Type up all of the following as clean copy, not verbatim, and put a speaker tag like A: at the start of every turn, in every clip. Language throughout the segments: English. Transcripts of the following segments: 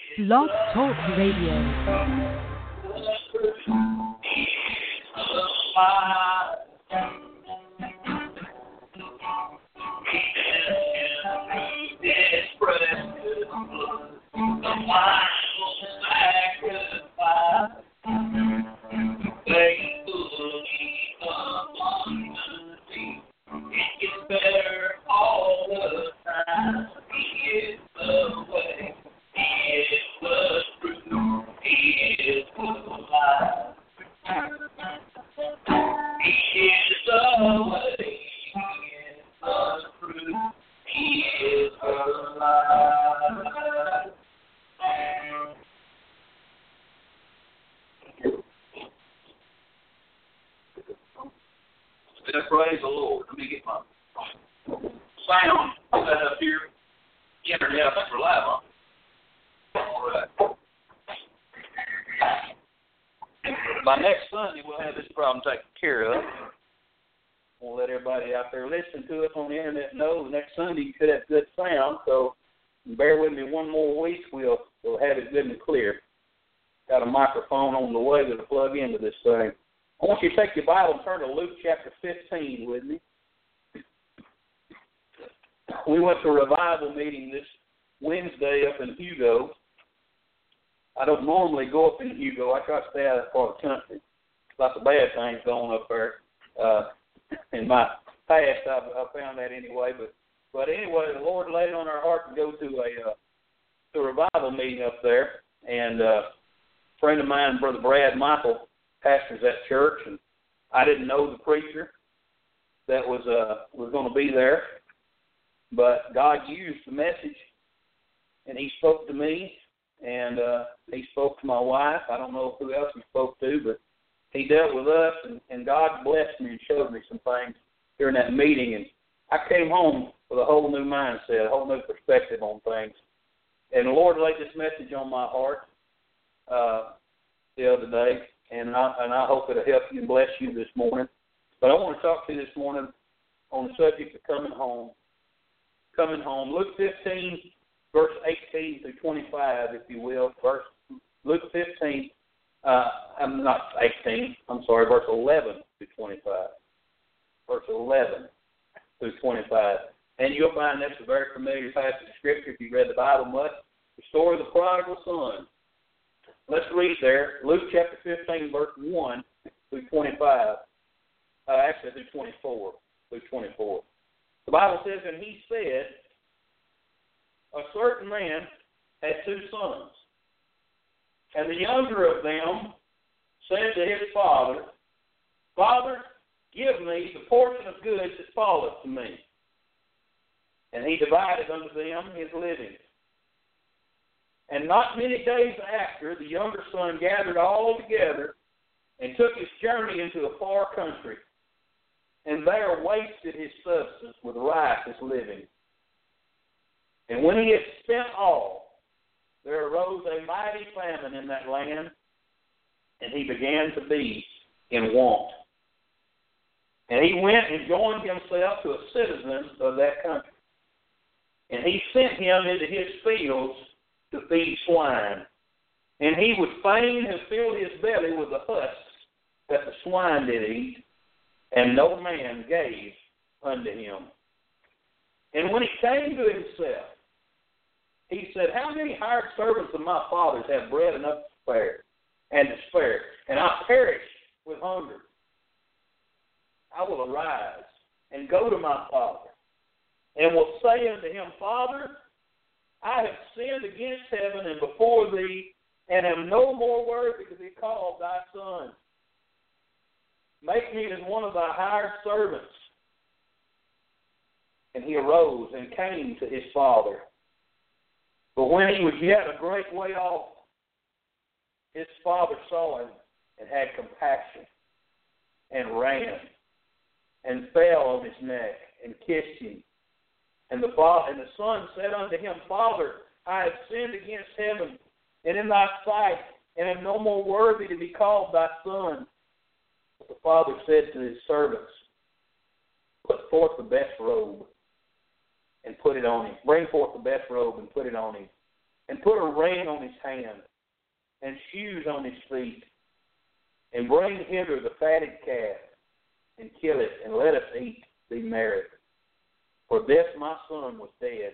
A: Blog Talk Radio.
B: Praise the Lord. Let me get my sound set up here. Internet, I think we're live, huh? All right. By next Sunday, we'll have this problem taken care of. We'll let everybody out there listening to us on the internet know the next Sunday you could have good sound. So bear with me one more week. We'll have it good and clear. Got a microphone on the way to plug into this thing. I want you to take your Bible and turn to Luke chapter 15 with me. We went to a revival meeting this Wednesday up in Hugo. I don't normally go up in Hugo. I try to stay out of that part of the country. Lots of bad things going up there. In my past, I found that anyway. But anyway, the Lord laid on our heart to go to a revival meeting up there. And a friend of mine, Brother Brad Michael, pastors that church, and I didn't know the preacher that was going to be there, but God used the message, and He spoke to me, and He spoke to my wife. I don't know who else He spoke to, but He dealt with us, and God blessed me and showed me some things during that meeting, and I came home with a whole new mindset, a whole new perspective on things, and the Lord laid this message on my heart the other day. And I hope it'll help you and bless you this morning. But I want to talk to you this morning on the subject of coming home. Coming home. Luke 15, verse 18 through 25, if you will. Luke 15, I'm not 18, I'm sorry, verse 11 through 25. Verse 11 through 25. And you'll find that's a very familiar passage of Scripture if you read the Bible much. The story of the prodigal son. Let's read there, Luke chapter 15, verse 1 through 25. Actually, through 24. Through 24. The Bible says, and he said, a certain man had two sons. And the younger of them said to his father, Father, give me the portion of goods that falleth to me. And he divided unto them his living. And not many days after, the younger son gathered all together and took his journey into a far country, and there wasted his substance with riotous living. And when he had spent all, there arose a mighty famine in that land, and he began to be in want. And he went and joined himself to a citizen of that country. And he sent him into his fields to feed swine. And he would fain have filled his belly with the husks that the swine did eat, and no man gave unto him. And when he came to himself, he said, How many hired servants of my father's have bread enough to spare, and I perish with hunger? I will arise and go to my father, and will say unto him, Father, I have sinned against heaven and before thee, and am no more worthy to be called thy son. Make me as one of thy hired servants. And he arose and came to his father. But when he was yet a great way off, his father saw him and had compassion, and ran, and fell on his neck, and kissed him. And the son said unto him, Father, I have sinned against heaven and in thy sight, and am no more worthy to be called thy son. But the father said to his servants, Put forth the best robe and put it on him. Bring forth the best robe and put it on him, and put a ring on his hand and shoes on his feet, and bring hither the fatted calf, and kill it, and let us eat, be merry. For this my son was dead,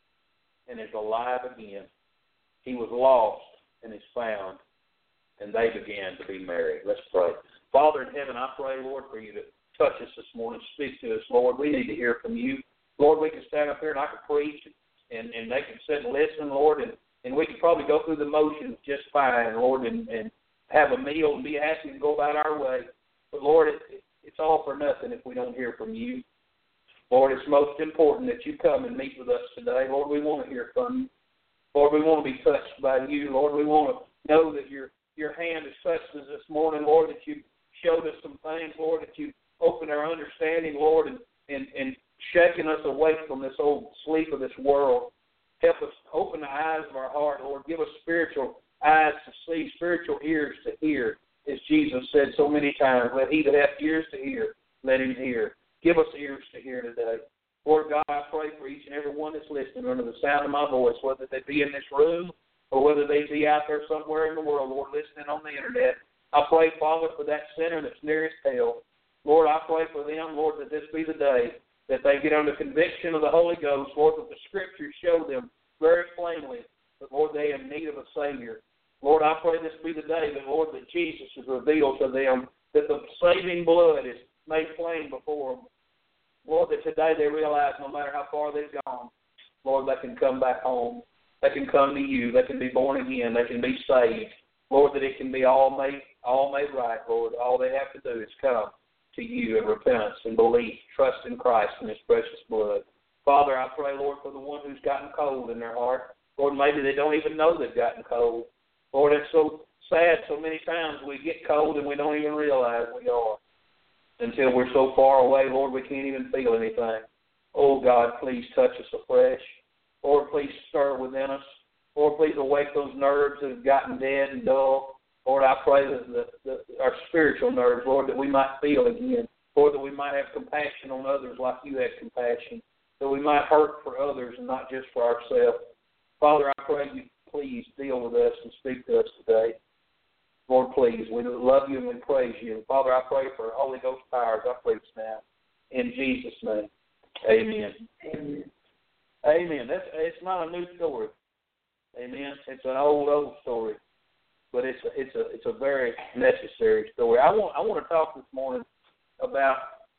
B: and is alive again. He was lost, and is found, and they began to be merry. Let's pray. Father in heaven, I pray, Lord, for you to touch us this morning, speak to us, Lord. We need to hear from you. Lord, we can stand up here and I can preach, and they can sit and listen, Lord, and we can probably go through the motions just fine, Lord, and have a meal and be happy and go about our way. But, Lord, it's all for nothing if we don't hear from you. Lord, it's most important that you come and meet with us today. Lord, we want to hear from you. Lord, we want to be touched by you. Lord, we want to know that your hand has touched us this morning, Lord, that you showed us some things, Lord, that you opened our understanding, Lord, and shaking us away from this old sleep of this world. Help us open the eyes of our heart, Lord. Give us spiritual eyes to see, spiritual ears to hear, as Jesus said so many times. Let he that hath ears to hear, let him hear. Give us ears to hear today. Lord God, I pray for each and every one that's listening under the sound of my voice, whether they be in this room or whether they be out there somewhere in the world, Lord, listening on the internet. I pray, Father, for that sinner that's nearest hell. Lord, I pray for them, Lord, that this be the day that they get under conviction of the Holy Ghost, Lord, that the Scriptures show them very plainly that, Lord, they are in need of a Savior. Lord, I pray this be the day that, Lord, that Jesus is revealed to them, that the saving blood is made plain before them. Lord, that today they realize no matter how far they've gone, Lord, they can come back home. They can come to you. They can be born again. They can be saved. Lord, that it can be all made right, Lord. All they have to do is come to you in repentance and belief, trust in Christ and his precious blood. Father, I pray, Lord, for the one who's gotten cold in their heart. Lord, maybe they don't even know they've gotten cold. Lord, it's so sad so many times we get cold and we don't even realize we are. Until we're so far away, Lord, we can't even feel anything. Oh, God, please touch us afresh. Lord, please stir within us. Lord, please awake those nerves that have gotten dead and dull. Lord, I pray that our spiritual nerves, Lord, that we might feel again. Lord, that we might have compassion on others like you had compassion. That we might hurt for others and not just for ourselves. Father, I pray you please deal with us and speak to us today. Lord, please, we love you and we praise you. Father, I pray for Holy Ghost powers. I pray this now. In Jesus' name, amen. Amen. Amen. It's not a new story. Amen. It's an old story, but it's a very necessary story. I want to talk this morning about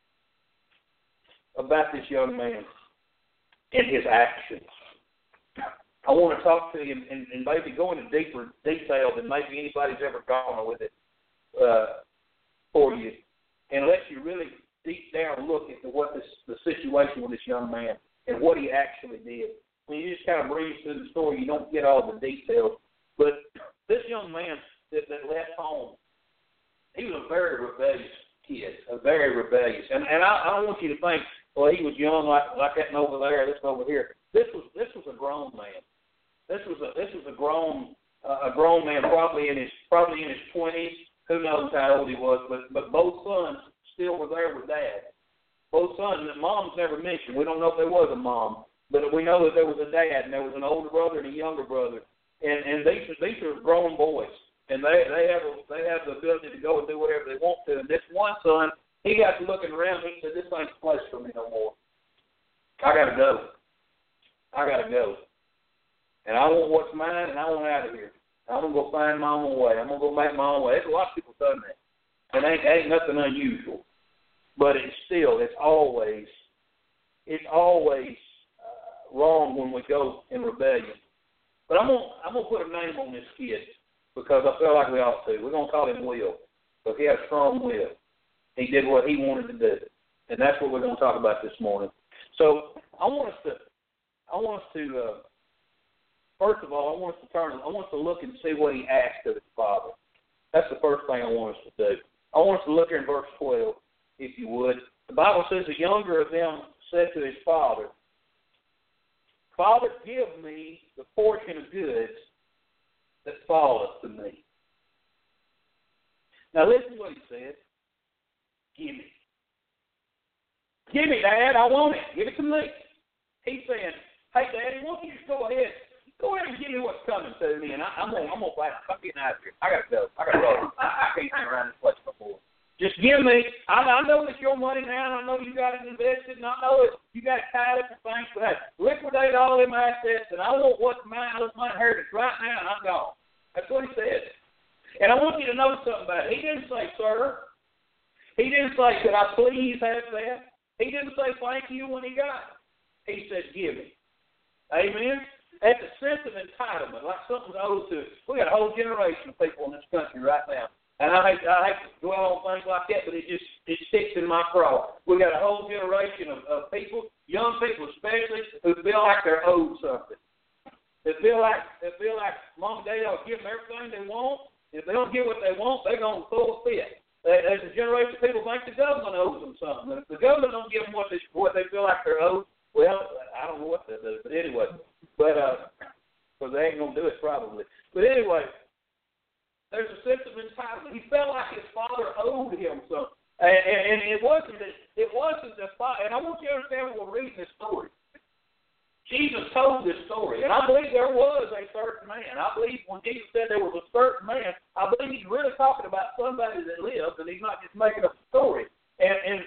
B: this young man and his actions. I want to talk to you and maybe go into deeper detail than maybe anybody's ever gone with it for you, and let you really deep down look into what the situation with this young man and what he actually did. When you just kind of breeze through the story, you don't get all the details. But this young man that left home, he was a very rebellious kid, very rebellious. And I don't want you to think, well, he was young like that and over there, this and over here. This was a grown man. This was a grown man, probably in his 20s. Who knows how old he was? But both sons still were there with Dad. Both sons. And Mom's never mentioned. We don't know if there was a mom, but we know that there was a dad, and there was an older brother and a younger brother. And these are grown boys, and they have the ability to go and do whatever they want to. And this one son, he got to looking around. And he said, "This ain't the place for me no more. I gotta go. And I want what's mine, and I want out of here. I'm going to go find my own way. I'm going to go make my own way." There's a lot of people done that. And ain't nothing unusual. But it's always wrong when we go in rebellion. But I'm going to put a name on this kid because I feel like we ought to. We're going to call him Will, because he had a strong will. He did what he wanted to do. And that's what we're going to talk about this morning. So I want us to first of all, I want us to look and see what he asked of his father. That's the first thing I want us to do. I want us to look here in verse 12, if you would. The Bible says, the younger of them said to his father, "Father, give me the portion of goods that falleth to me." Now listen to what he said. Give me. Give me, Dad. I want it. Give it to me. He's saying, "Hey, Daddy, why don't you just go ahead Go ahead and give me what's coming to me, and I'm gonna fight. I'm getting out of here. I gotta go. I gotta roll. I can't hang around this place no more. Just give me. I know it's your money now, and I know you got it invested, and I know you got it tied up in things. But hey, liquidate all them assets, and I want what's mine. I want my inheritance right now, and I'm gone. That's what he said. And I want you to know something about it. He didn't say, sir. He didn't say, could I please have that? He didn't say thank you when he got it. He said, give me. Amen? That's a sense of entitlement, like something's owed to us. We got a whole generation of people in this country right now. And I hate to dwell on things like that, but it sticks in my craw. We got a whole generation of people, young people especially, who feel like they're owed something. They feel like Mom and Dad will give them everything they want. If they don't get what they want, they're going to throw a fit. There's a generation of people think the government owes them something. If the government don't give them what they feel like they're owed, well, I don't know what they do. But anyway, because they ain't going to do it probably. But anyway, there's a sense of entitlement. He felt like his father owed him something. And it wasn't the father. And I want you to understand when we're reading this story. Jesus told this story, and I believe there was a certain man. I believe when Jesus said there was a certain man, I believe he's really talking about somebody that lived, and he's not just making up a story. And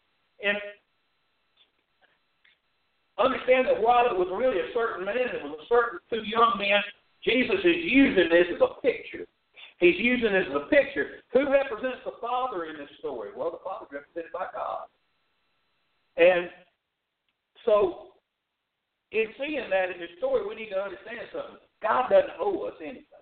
B: understand that while it was really a certain man, it was a certain two young men, Jesus is using this as a picture. He's using this as a picture. Who represents the Father in this story? Well, the Father is represented by God. And so, in seeing that in this story, we need to understand something. God doesn't owe us anything.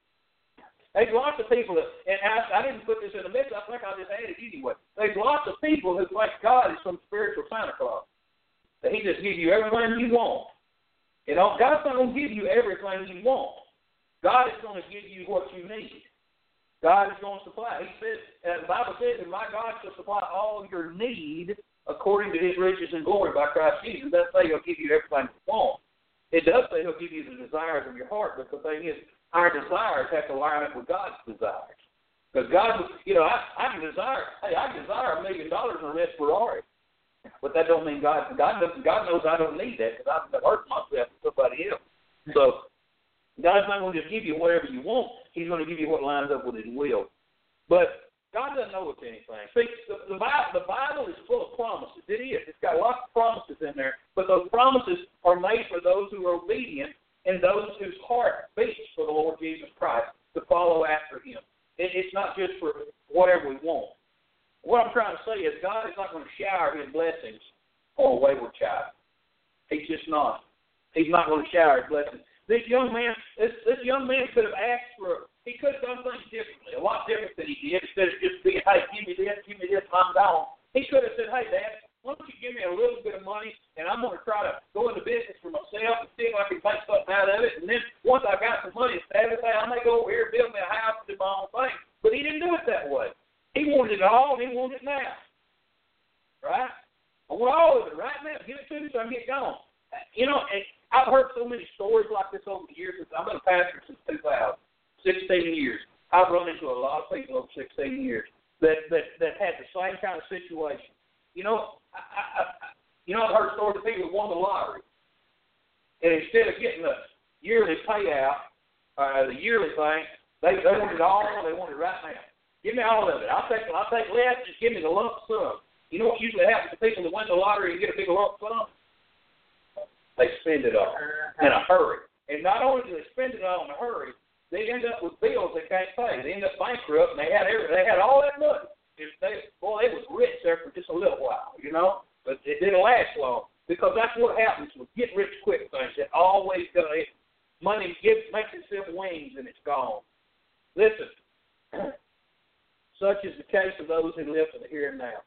B: There's lots of people that, and I didn't put this in the mix, I think I just added anyway. There's lots of people who think God is some spiritual Santa Claus. That he just gives you everything you want. You know, God's not going to give you everything you want. God is going to give you what you need. God is going to supply. He says, the Bible says, and my God shall supply all your need according to his riches and glory by Christ Jesus. It doesn't say he'll give you everything you want. It does say he'll give you the desires of your heart, but the thing is, our desires have to line up with God's desires. Because God, I desire $1 million in a red Ferrari. But that don't mean God knows I don't need that because I've hurt myself with somebody else. So God's not going to just give you whatever you want. He's going to give you what lines up with his will. But God doesn't owe us anything. See, the Bible is full of promises. It is. It's got lots of promises in there. But those promises are made for those who are obedient and those whose heart beats for the Lord Jesus Christ to follow after him. It's not just for whatever we want. What I'm trying to say is God is not going to shower his blessings on a wayward child. He's just not. He's not going to shower his blessings. This young man could have asked he could have done things differently, a lot different than he did. Instead of just being, hey, give me this, I'm gone. He could have said, hey, Dad, why don't you give me a little bit of money, and I'm going to try to go into business for myself and see if I can make something out of it. And then once I got some money established, I may go over here and build me a house and do my own thing. But he didn't do it that way. He wanted it all, and he wanted it now. Right? I want all of it right now. Give it to me so I can get gone. You know, and I've heard so many stories like this over the years. I've been a pastor since 2000. 16 years. I've run into a lot of people over 16 years that had the same kind of situation. You know, I've heard stories of people who won the lottery, and instead of getting the yearly payout, the yearly thing, they wanted it all. They wanted it right now. Give me all of it. I'll take less. Just give me the lump sum. You know what usually happens to people that win the lottery and get a big lump sum? They spend it all in a hurry. And not only do they spend it all in a hurry, they end up with bills they can't pay. They end up bankrupt, and they had all that money. They was rich there for just a little while, you know, but it didn't last long because that's what happens with get rich quick things. It always does. Money makes itself wings and it's gone. Listen, such is the case of those who live for the here and now.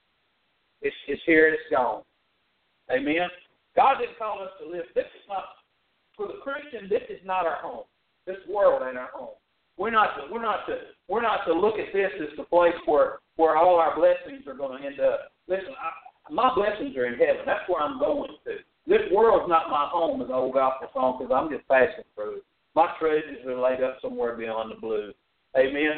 B: It's here and it's gone. Amen. God didn't call us to live. This is not for the Christian. This is not our home. This world ain't our home. We're not to look at this as the place where all our blessings are going to end up. Listen, my blessings are in heaven. That's where I'm going to. This world's not my home, as the old gospel song, because I'm just passing through. My treasures are laid up somewhere beyond the blue. Amen.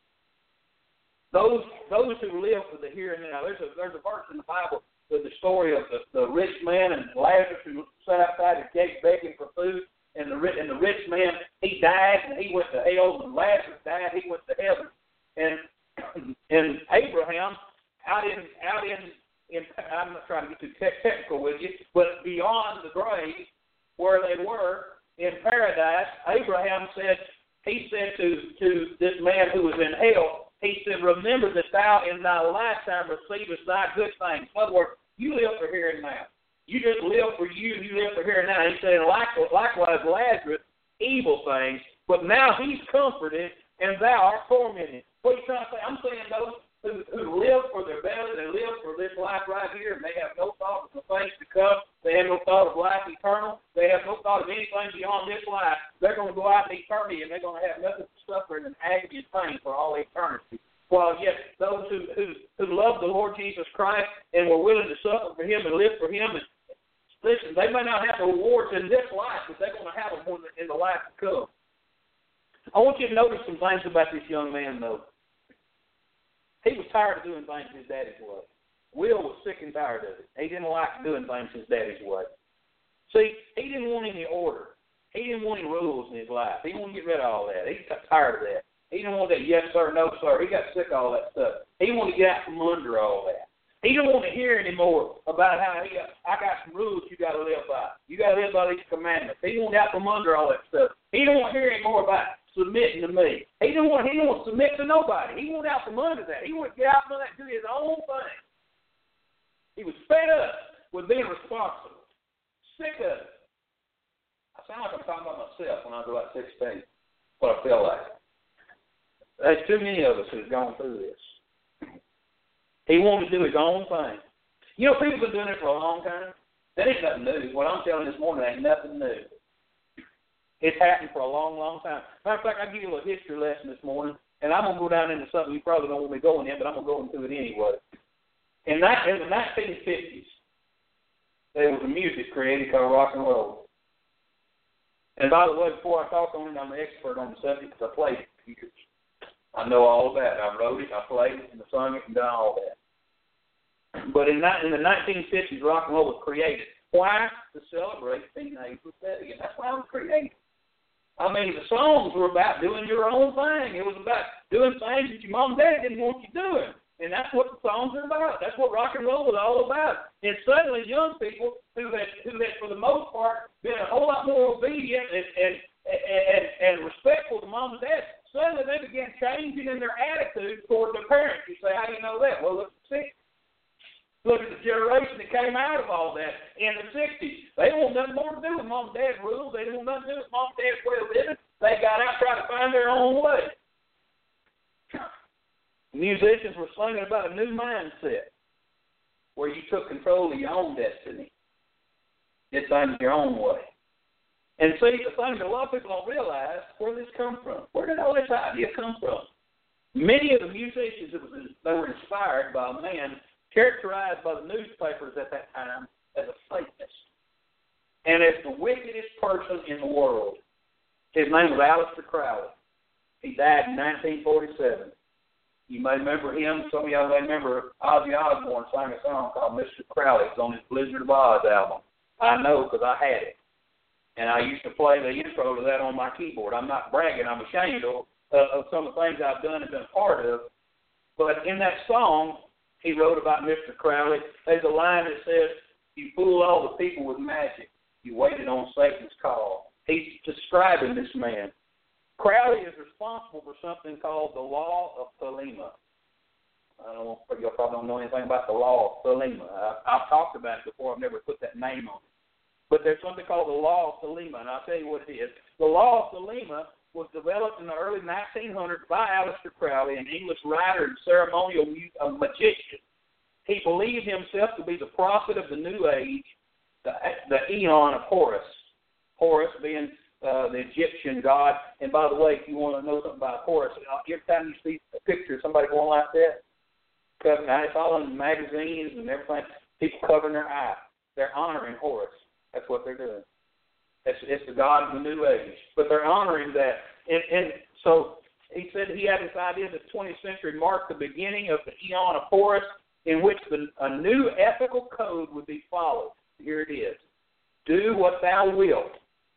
B: Those who live for the here and now. There's a verse in the Bible with the story of the rich man and Lazarus who sat outside the gate begging for food. and the rich man, he died and he went to hell, and Lazarus died, he went to heaven. And Abraham, out in I'm not trying to get too technical with you, but beyond the grave where they were in paradise, Abraham said, he said to this man who was in hell, he said, remember that thou in thy lifetime receivest thy good things. In other words, you live for here and now. You just live for you live for here and now. He said, likewise Lazarus, evil things, but now he's comforted and thou art tormented. What are you trying to say? I'm saying those who live for their belly, they live for this life right here, and they have no thought of the things to come. They have no thought of life eternal. They have no thought of anything beyond this life. They're going to go out in eternity, and they're going to have nothing but suffering and agony and pain for all eternity. While yet those who love the Lord Jesus Christ and were willing to suffer for Him and live for Him, and listen, they may not have the rewards in this life, but they're going to have them in the life to come. I want you to notice some things about this young man, though. He was tired of doing things his daddy's way. Will was sick and tired of it. He didn't like doing things his daddy's way. See, he didn't want any order. He didn't want any rules in his life. He wanted to get rid of all that. He got tired of that. He didn't want that yes, sir, no, sir. He got sick of all that stuff. He wanted to get out from under all that. He didn't want to hear anymore about how I got some rules you got to live by. You got to live by these commandments. He wanted out from under all that stuff. He didn't want to hear any more about submitting to me. He didn't want to submit to nobody. He wanted out from under that. He wanted to get out from that and do his own thing. He was fed up with being responsible. Sick of it. I sound like I'm talking about myself when I was about 16. What I feel like. There's too many of us who've gone through this. He wanted to do his own thing. You know, people have been doing it for a long time. That ain't nothing new. What I'm telling you this morning ain't nothing new. It's happened for a long, long time. Matter of fact, I'll give you a little history lesson this morning, and I'm going to go down into something you probably don't want me going in, but I'm going to go into it anyway. In the 1950s, there was a music created called rock and roll. And by the way, before I talk on it, I'm an expert on the subject because I played it for years. I know all about it. I wrote it, I played it, and I sung it, and done all that. But in the 1950s, rock and roll was created. Why? To celebrate teenage rebellion. That's why it was created. I mean, the songs were about doing your own thing. It was about doing things that your mom and dad didn't want you doing. And that's what the songs are about. That's what rock and roll is all about. And suddenly young people who had for the most part, been a whole lot more obedient and respectful to mom and dad, suddenly they began changing in their attitude toward their parents. You say, how do you know that? Well, look at the generation that came out of all that in the 60s. They didn't want nothing more to do with mom and dad's rules. They didn't want nothing to do with mom and dad's way of living. They got out trying to find their own way. Musicians were singing about a new mindset where you took control of your own destiny. Did things your own way. And see, the thing that a lot of people don't realize, where did this come from? Where did all this idea come from? Many of the musicians that were inspired by a man characterized by the newspapers at that time as a Satanist and as the wickedest person in the world. His name was Aleister Crowley. He died in 1947. You may remember him. Some of y'all may remember Ozzy Osbourne sang a song called Mr. Crowley. It's on his Blizzard of Oz album. I know because I had it. And I used to play the intro to that on my keyboard. I'm not bragging. I'm ashamed of some of the things I've done and been a part of. But in that song, he wrote about Mr. Crowley. There's a line that says, you fool all the people with magic. You waited on Satan's call. He's describing this man. Crowley is responsible for something called the Law of Thelema. I don't know, you probably don't know anything about the Law of Thelema. I've talked about it before. I've never put that name on it. But there's something called the Law of Thelema, and I'll tell you what it is. The Law of Thelema was developed in the early 1900s by Aleister Crowley, an English writer and ceremonial magician. He believed himself to be the prophet of the New Age, the Eon of Horus. Horus being the Egyptian god. And by the way, if you want to know something about Horus, every time you see a picture of somebody going like that, it's all in magazines and everything, people covering their eyes. They're honoring Horus. That's what they're doing. It's the god of the New Age. But they're honoring that. And so he said he had this idea that the 20th century marked the beginning of the Eon of Horus, in which a new ethical code would be followed. Here it is. Do what thou wilt.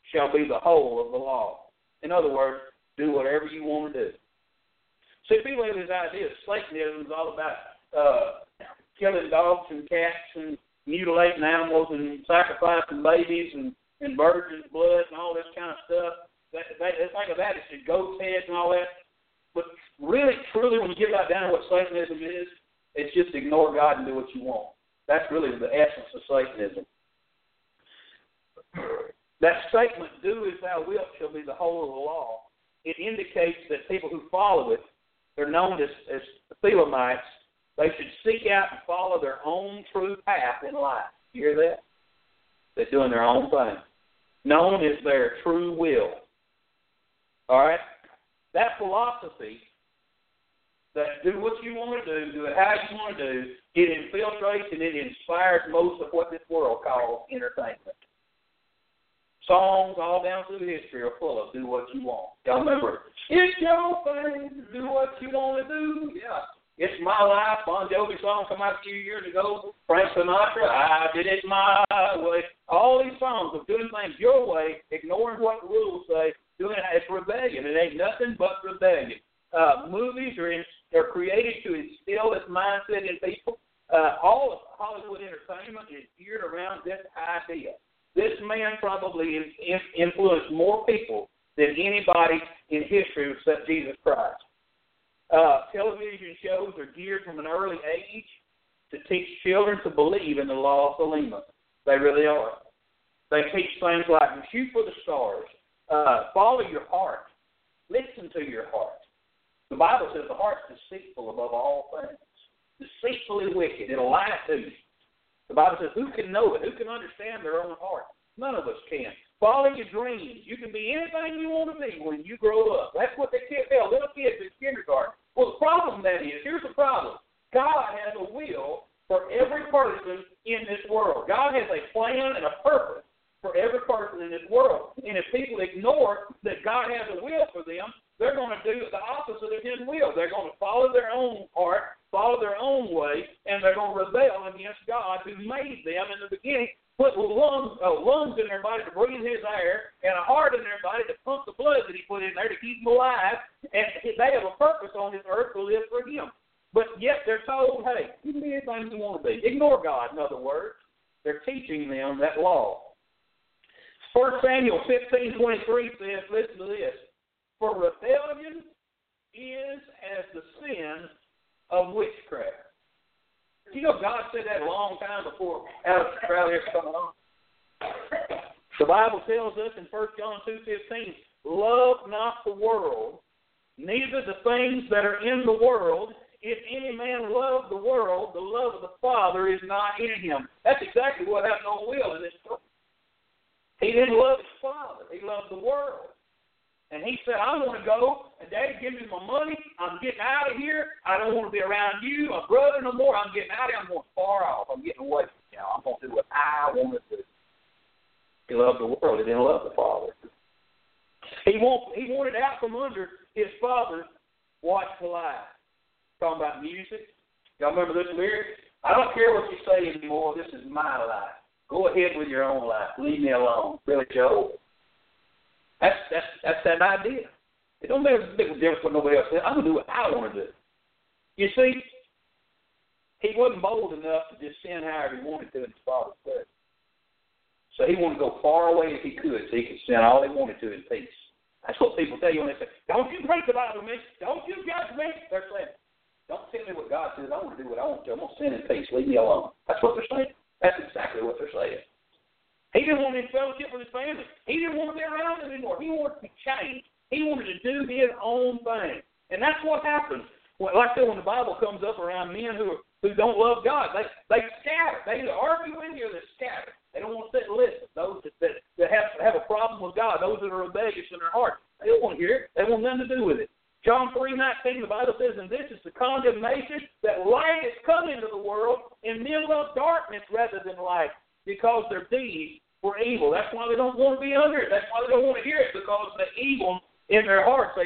B: shall be the whole of the law. In other words, do whatever you want to do. See, people have this idea that Satanism is all about killing dogs and cats and mutilating animals and sacrificing babies and virgins' blood and all this kind of stuff. They think of that as goat's heads and all that. But really, truly, when you get right down to what Satanism is, it's just ignore God and do what you want. That's really the essence of Satanism. That statement, do as thou wilt, shall be the whole of the law. It indicates that people who follow it, they're known as Thelemites. They should seek out and follow their own true path in life. You hear that? They're doing their own thing. Known as their true will. All right? That philosophy, that do what you want to do it how you want to do, it infiltrates and it inspires most of what this world calls entertainment. Songs all down through history are full of do what you want. Y'all remember, it's your thing to do what you want to do. Yeah. It's My Life. Bon Jovi song come out a few years ago. Frank Sinatra, I did it my way. All these songs of doing things your way, ignoring what the rules say, doing it, it's rebellion. It ain't nothing but rebellion. Movies are created to instill this mindset in people. All of Hollywood entertainment is geared around this idea. This man probably influenced more people than anybody in history except Jesus Christ. Television shows are geared from an early age to teach children to believe in the law of Thelema. They really are. They teach things like shoot for the stars, follow your heart, listen to your heart. The Bible says the heart's deceitful above all things, deceitfully wicked. It'll lie to you. The Bible says, who can know it? Who can understand their own heart? None of us can. Follow your dreams. You can be anything you want to be when you grow up. That's what they tell little kids in kindergarten. Well, the problem that is, here's the problem. God has a will for every person in this world. God has a plan and a purpose for every person in this world. And if people ignore that God has a will for them, they're going to do the opposite of his will. They're going to follow their own heart, follow their own way, and they're going to rebel against God who made them in the beginning, put lungs in their body to breathe his air, and a heart in their body to pump the blood that he put in there to keep them alive, and they have a purpose on this earth to live for him. But yet they're told, hey, you can be anything you want to be. Ignore God, in other words. They're teaching them that law. 1 Samuel 15:23 says, listen to this, for rebellion is as the sin of witchcraft. You know, God said that a long time before Alex Crowley was coming on. The Bible tells us in 1 John 2:15, love not the world, neither the things that are in the world. If any man love the world, the love of the Father is not in him. That's exactly what happened on Will in this story. He didn't love his Father. He loved the world. And he said, I want to go, and Daddy, give me my money. I'm getting out of here. I don't want to be around you, my brother, no more. I'm getting out of here. I'm going far off. I'm getting away from you. I'm going to do what I want to do. He loved the world. He didn't love the Father. He wanted out from under his Father's watchful eye. Talking about music. Y'all remember this lyric? I don't care what you say anymore. This is my life. Go ahead with your own life. Leave me alone. Really, Joe? That's that idea. It don't make a big difference what nobody else says. I'm going to do what I want to do. You see, he wasn't bold enough to just sin however he wanted to in his Father's place. So he wanted to go far away as he could so he could sin all he wanted to in peace. That's what people tell you when they say, don't you break the Bible, man. Don't you judge me. They're saying, don't tell me what God says. I want to do what I want to. I'm going to sin in peace. Leave me alone. That's what they're saying. That's exactly what they're saying. He didn't want any fellowship with his family. He didn't want to be around them anymore. He wanted to be changed. He wanted to do his own thing. And that's what happens. Like I said, when the Bible comes up around men who don't love God, they scatter. They either argue in here or they scatter. They don't want to sit and listen. Those that have a problem with God, those that are rebellious in their heart, they don't want to hear it. They want nothing to do with it. John 3:19, the Bible says, and this is the condemnation, that light has come into the world, and men love darkness rather than light, because their deeds were evil. That's why they don't want to be under it. That's why they don't want to hear it, because the evil in their hearts,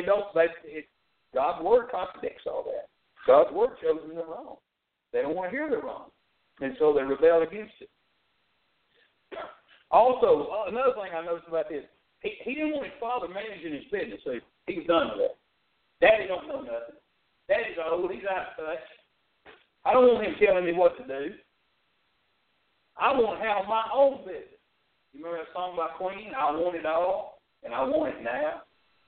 B: God's word contradicts all that. God's word shows them they're wrong. They don't want to hear they're wrong. And so they rebel against it. Also, another thing I noticed about this, He didn't want his father managing his business, so he was done with that. Daddy don't know nothing. Daddy's old. He's out of touch. I don't want him telling me what to do. I want to have my own business. You remember that song by Queen? I want it all, and I want it now.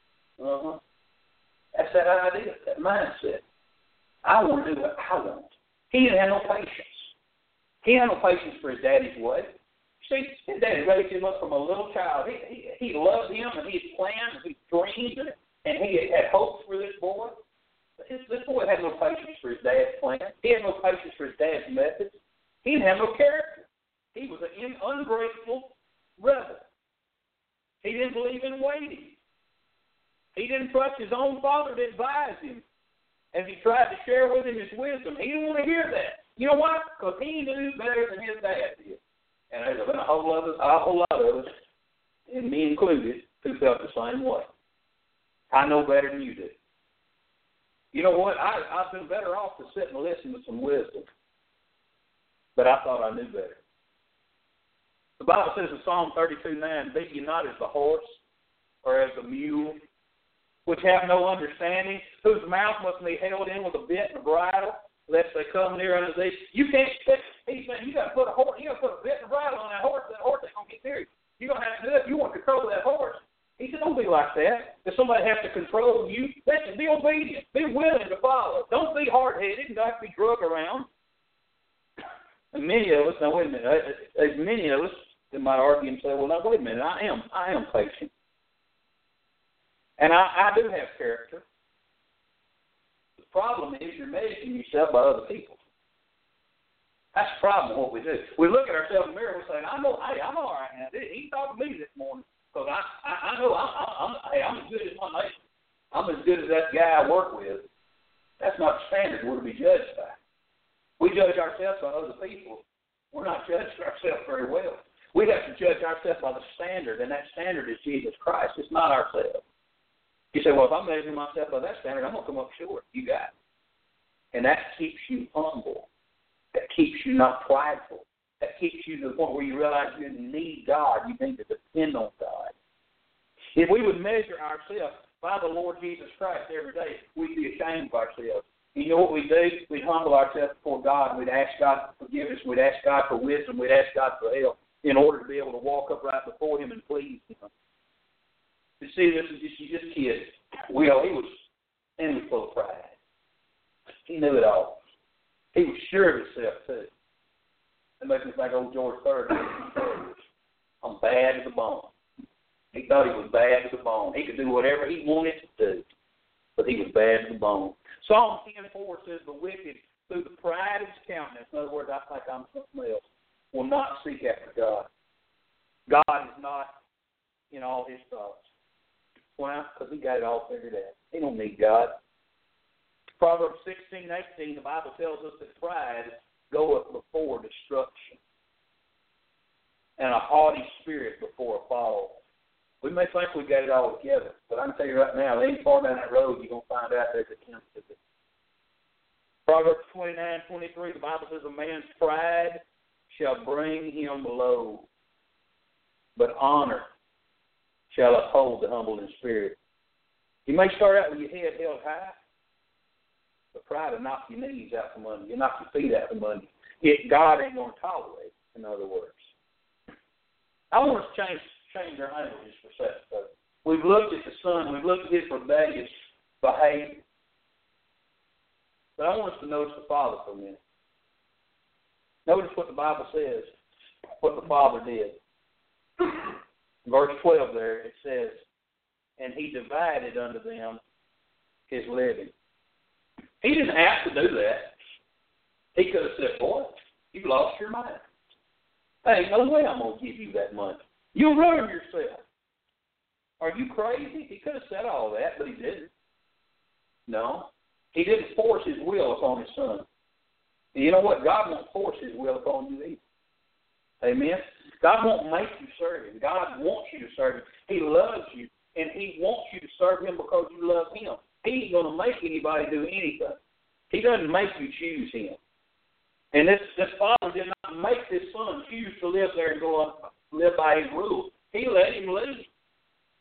B: That's that idea, that mindset. I want to do what I want. He didn't have no patience. He had no patience for his daddy's way. See, his daddy raised him up from a little child. He loved him, and he had planned, and he dreamed, and he had hopes for this boy. But this boy had no patience for his dad's plan. He had no patience for his dad's methods. He didn't have no character. He was an ungrateful rebel. He didn't believe in waiting. He didn't trust his own father to advise him. As he tried to share with him his wisdom, he didn't want to hear that. You know why? Because he knew better than his dad did. And there's been a whole lot of us, and me included, who felt the same way. I know better than you do. You know what? I've been better off to sit and listen to some wisdom. But I thought I knew better. The Bible says in Psalm 32:9, be ye not as the horse or as the mule, which have no understanding, whose mouth must be held in with a bit and a bridle, lest they come near unto thee. You can't. He's saying you got to put a horse. You got to put a bit and a bridle on that horse. That horse ain't gonna get near you. You don't have to do it. You want to control that horse. He said, don't be like that. If somebody has to control you, listen, be obedient. Be willing to follow. Don't be hard-headed and not be drug around. And many of us, now wait a minute, many of us that might argue and say, well, now wait a minute, I am patient. And I do have character. The problem is you're measuring yourself by other people. That's the problem with what we do. We look at ourselves in the mirror and we say, I'm all right now. He talked to me this morning because I know I'm as good as my neighbor. I'm as good as that guy I work with. That's not the standard we're to be judged by. We judge ourselves by other people. We're not judging ourselves very well. We have to judge ourselves by the standard, and that standard is Jesus Christ. It's not ourselves. You say, well, if I'm measuring myself by that standard, I'm going to come up short. You got it. And that keeps you humble. That keeps you not prideful. That keeps you to the point where you realize you need God. You need to depend on God. If we would measure ourselves by the Lord Jesus Christ every day, we'd be ashamed of ourselves. You know what we do? We'd humble ourselves before God. We'd ask God to forgive us. We'd ask God for wisdom. We'd ask God for help in order to be able to walk upright before Him and please Him. You see, this is just a kid. Well, he was full of pride. He knew it all. He was sure of himself, too. That makes me think of old George III. I'm bad as a bone. He thought he was bad as a bone. He could do whatever he wanted to do, but he was bad as a bone. Psalm 10:4 says, the wicked, through the pride of his countenance, in other words, I think I'm something else, will not seek after God. God is not in all his thoughts. Why? Because he got it all figured out. He don't need God. Proverbs 16:18, the Bible tells us that pride goeth before destruction, and a haughty spirit before a fall. We may think we got it all together, but I can tell you right now, there ain't far down that road you're going to find out there's a chance of it. Proverbs 29:23, the Bible says, a man's pride shall bring him low, but honor shall uphold the humble in spirit. You may start out with your head held high, but pride will knock your knees out from under you, knock your feet out from under you. Yet God ain't going to tolerate, in other words. I want us to change our languages for a second. We've looked at the son, we've looked at his rebellious behavior. But I want us to notice the father for a minute. Notice what the Bible says, what the father did. Verse 12 there, it says, and he divided unto them his living. He didn't have to do that. He could have said, boy, you lost your mind. Hey, no way I'm going to give you that money. You'll ruin yourself. Are you crazy? He could have said all that, but he didn't. No. He didn't force his will upon his son. And you know what? God won't force his will upon you either. Amen? God won't make you serve him. God wants you to serve him. He loves you, and he wants you to serve him because you love him. He ain't going to make anybody do anything. He doesn't make you choose him. And this father did not make this son choose to live there and go on, live by his rules. He let him live.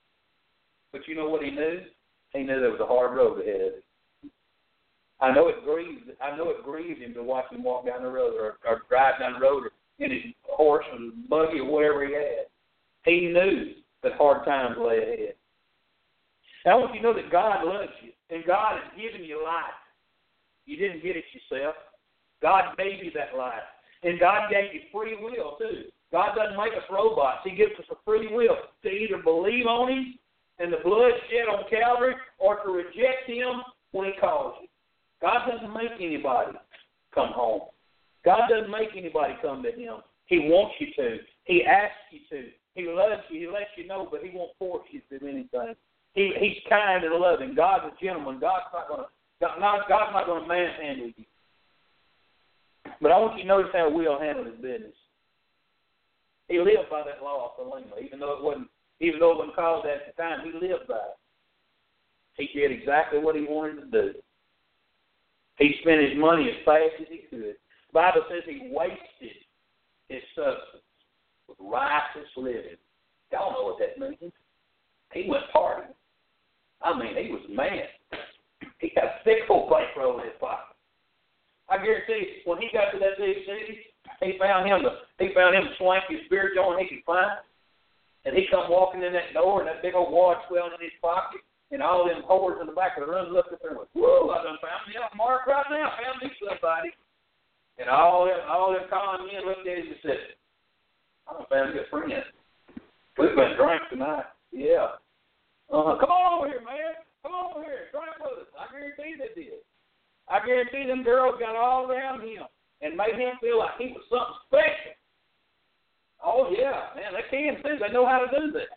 B: But you know what he knew? He knew there was a hard road ahead. I know it grieved him to watch him walk down the road or drive down the road or in his horse or buggy or whatever he had. He knew that hard times lay ahead. Now, I want you to know that God loves you, and God has given you life. You didn't get it yourself. God gave you that life. And God gave you free will, too. God doesn't make us robots. He gives us a free will to either believe on Him and the blood shed on Calvary or to reject Him when He calls you. God doesn't make anybody come home. God doesn't make anybody come to Him. He wants you to. He asks you to. He loves you. He lets you know, but He won't force you to do anything. He's kind and loving. God's a gentleman. God's not going to manhandle you. But I want you to notice how Will handled his business. He lived by that law of Philema, even though it wasn't called that at the time. He lived by it. He did exactly what he wanted to do. He spent his money as fast as he could. The Bible says he wasted his substance with righteous living. Y'all know what that means. He went partying. I mean, he was mad. He got a thick old bankroll in his pocket. I guarantee you, when he got to that big city, he found him the swankiest beer joint he could find. And he come walking in that door, and that big old watch swelling in his pocket, and all them whores in the back of the room looked up there and went, "Whoa, I done found me up, Mark, right now. Found me somebody." And all them calling men looked at him and said, "I done found a good friend. We've been drunk tonight." Yeah. Come on over here, man. Come on over here. Drink with us. I guarantee they did. I guarantee them girls got all around him and made him feel like he was something special. Oh, yeah, man, they can too. They know how to do that.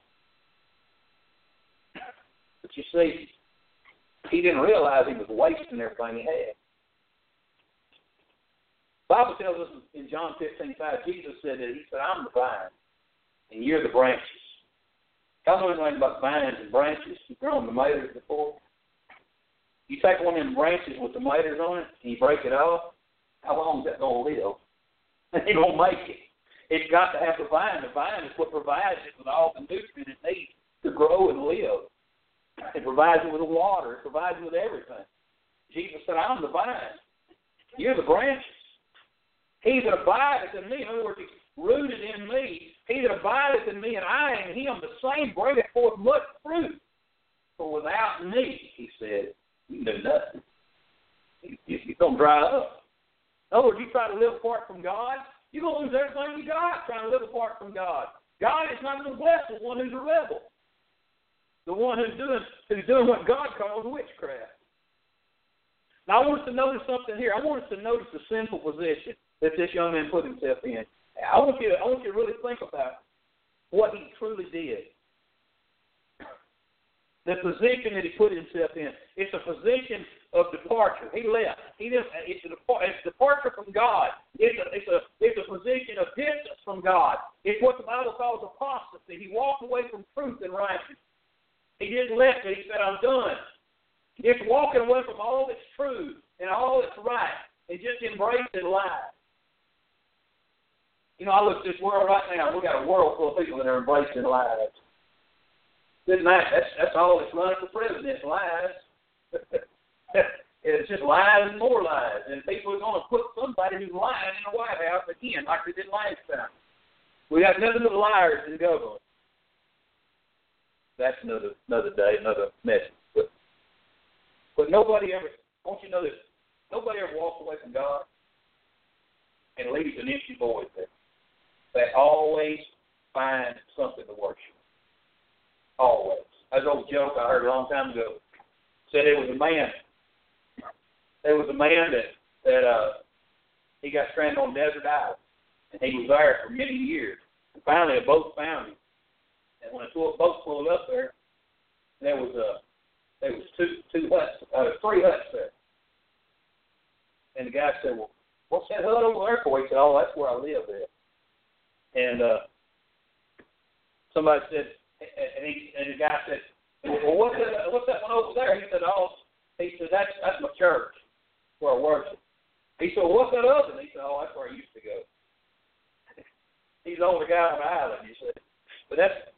B: But you see, he didn't realize he was wasting everything he had. The Bible tells us in John 15:5, Jesus said that. He said, "I'm the vine, and you're the branches." Y'all know anything about vines and branches? You've grown tomatoes before. You take one of them branches with tomatoes on it and you break it off, how long is that going to live? It won't make it. It's got to have the vine. The vine is what provides it with all the nutrients it needs to grow and live. It provides it with the water. It provides it with everything. Jesus said, "I'm the vine. You're the branches. He that abideth in me," in other words, he's rooted in me. "He that abideth in me and I in him, the same bringeth forth much fruit. For without me," he said, "you can do nothing." You're going to dry up. In other words, you try to live apart from God, you're going to lose everything you got trying to live apart from God. God is not going to bless the one who's a rebel, the one who's doing what God calls witchcraft. Now, I want us to notice something here. I want us to notice the sinful position that this young man put himself in. I want you to really think about what he truly did. The position that he put himself in. It's a position of departure. He left. It's a departure from God. It's a position of distance from God. It's what the Bible calls apostasy. He walked away from truth and righteousness. He didn't left it. He said, "I'm done." It's walking away from all that's true and all that's right and just embracing life. You know, I look at this world right now. We've got a world full of people that are embracing lies. That's all that's running for president, lies. It's just lies and more lies. And people are going to put somebody who's lying in the White House again, like they did last time. We got nothing but liars in government. That's another day, another message. But nobody ever, I want you to know this, nobody ever walks away from God and leaves an empty void there. They always find something to worship. Always. That's an old joke I heard a long time ago. Said there was a man that he got stranded on a desert island, and he was there for many years. And finally, a boat found him. And when a boat pulled up there was three huts there. And the guy said, "Well, what's that hut over there for?" He said, "Oh, that's where I live at." And somebody said, and the guy said, "Well, what's that one over there?" He said, "That's my church, where I worship." He said, "Well, what's that other?" And he said, "Oh, that's where I used to go." He's the only guy on the island, you said. But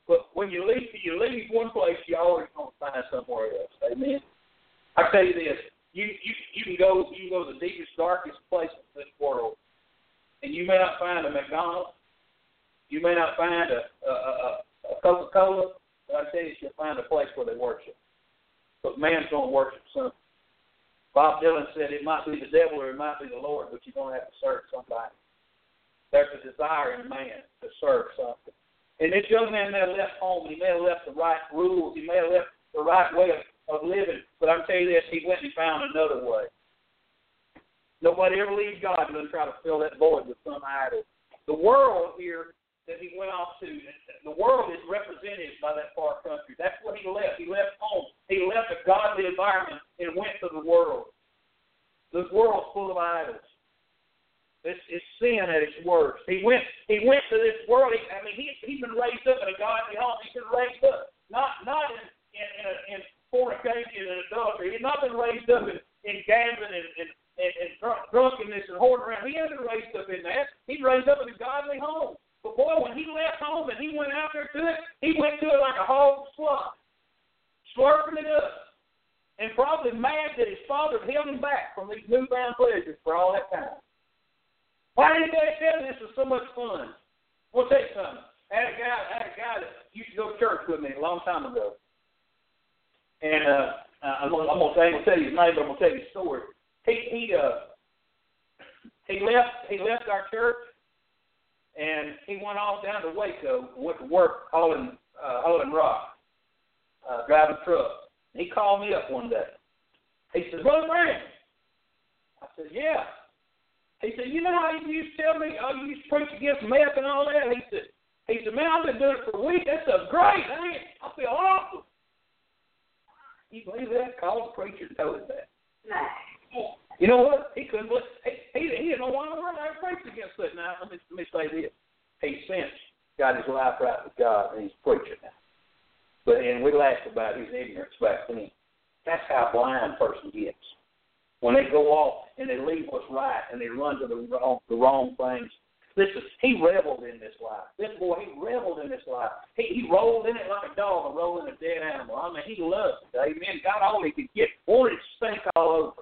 B: But when you leave one place, you always going to find somewhere else. Amen. I tell you this: you can go to the deepest, darkest places in this world, and you may not find a McDonald's, you may not find a Coca-Cola, but I tell you, you'll find a place where they worship. But man's going to worship something. Bob Dylan said it might be the devil or it might be the Lord, but you're going to have to serve somebody. There's a desire in man to serve something. And this young man may have left home. He may have left the right rules. He may have left the right way of living. But I'm telling you this, he went and found another way. Nobody ever leaves God and try to fill that void with some idol. The world here that he went off to, the world is represented by that far country. That's what he left. He left home. He left a godly environment and went to the world. This world's full of idols. It's sin at its worst. He went to this world. He's been raised up in a godly home. He's been raised up not in fornication and adultery. He's not been raised up in gambling and drunkenness and hoarding around. He hasn't been raised up in that. He's raised up in a godly home. But boy, when he left home and he went out there to it, he went to it like a hog slug, slurping it up, and probably mad that his father held him back from these newfound pleasures for all that time. Why did they tell me this was so much fun? We'll tell you something. I had a guy that used to go to church with me a long time ago. And I'm going to tell you his name, but I'm going to tell you his story. He left our church, and he went off down to Waco and went to work hauling rock, driving trucks. He called me up one day. He said, "Brother Brandon." I said, "Yeah." He said, "You know how you used to tell me, you used to preach against meth and all that?" He said, "Man, I've been doing it for a week. That stuff's great. I feel awesome." You believe that? Called the preacher and told him that. You know what? He couldn't believe. He didn't know why in the world I preached against it. Now, let me say this. He since got his life right with God, and he's preaching now. And we laughed about his ignorance back then. That's how a blind person gets. When they go off and they leave what's right and they run to the wrong things. Listen, he reveled in this life. This boy, he reveled in this life. He rolled in it like a dog and rolled in a dead animal. I mean, he loved it. Amen. Got all he could get. Wanted it to stink all over.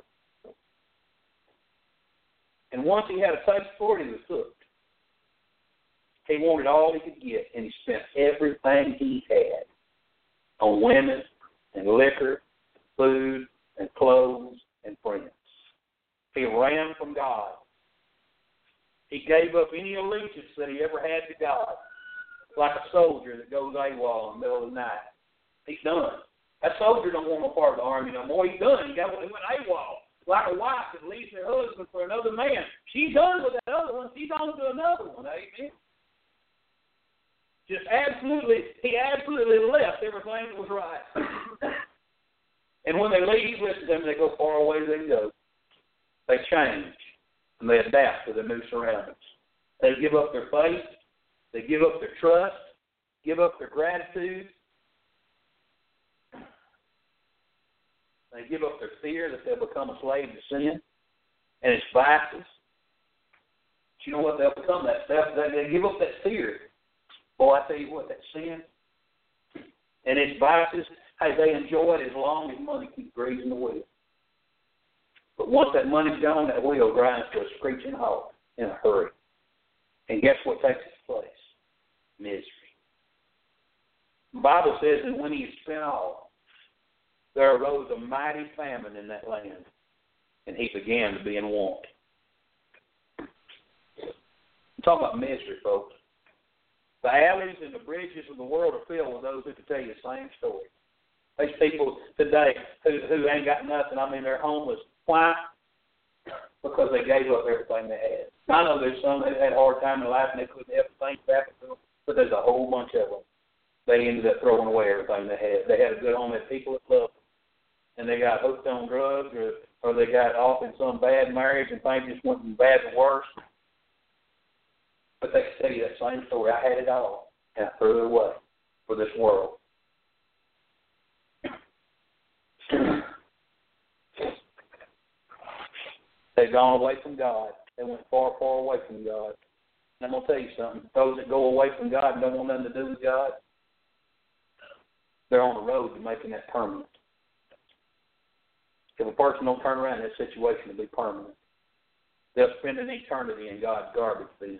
B: And once he had a taste for it, he was hooked. He wanted all he could get, and he spent everything he had on women and liquor, food and clothes and friends. He ran from God. He gave up any allegiance that he ever had to God, like a soldier that goes AWOL in the middle of the night. He's done. That soldier don't want no part of the army no more. He's done. He went AWOL. Like a wife that leaves her husband for another man. She's done with that other one. She's on to another one. Amen. He absolutely left everything that was right. And when they leave, listen to them, they go far away as they go. They change, and they adapt to their new surroundings. They give up their faith. They give up their trust, give up their gratitude. They give up their fear that they'll become a slave to sin and its vices. But you know what? They'll become that. They give up that fear. Boy, I tell you what, that sin and its vices, hey, they enjoy it as long as money keeps greasing the wheel. But once that money's gone, that wheel grinds to a screeching halt in a hurry. And guess what takes its place? Misery. The Bible says that when he spent all, there arose a mighty famine in that land, and he began to be in want. I'm talking about misery, folks. The alleys and the bridges of the world are filled with those who can tell you the same story. These people today who ain't got nothing, I mean, they're homeless. Why? Because they gave up everything they had. I know there's some that had a hard time in life and they couldn't have things back to them, but there's a whole bunch of them. They ended up throwing away everything they had. They had a good home, they had people that loved them. And they got hooked on drugs or they got off in some bad marriage and things just went from bad to worse. But they can tell you that same story. I had it all and I threw it away for this world. They've gone away from God. They went far, far away from God. And I'm going to tell you something. Those that go away from God and don't want nothing to do with God, they're on the road to making that permanent. If a person don't turn around, that situation will be permanent. They'll spend an eternity in God's garbage bin,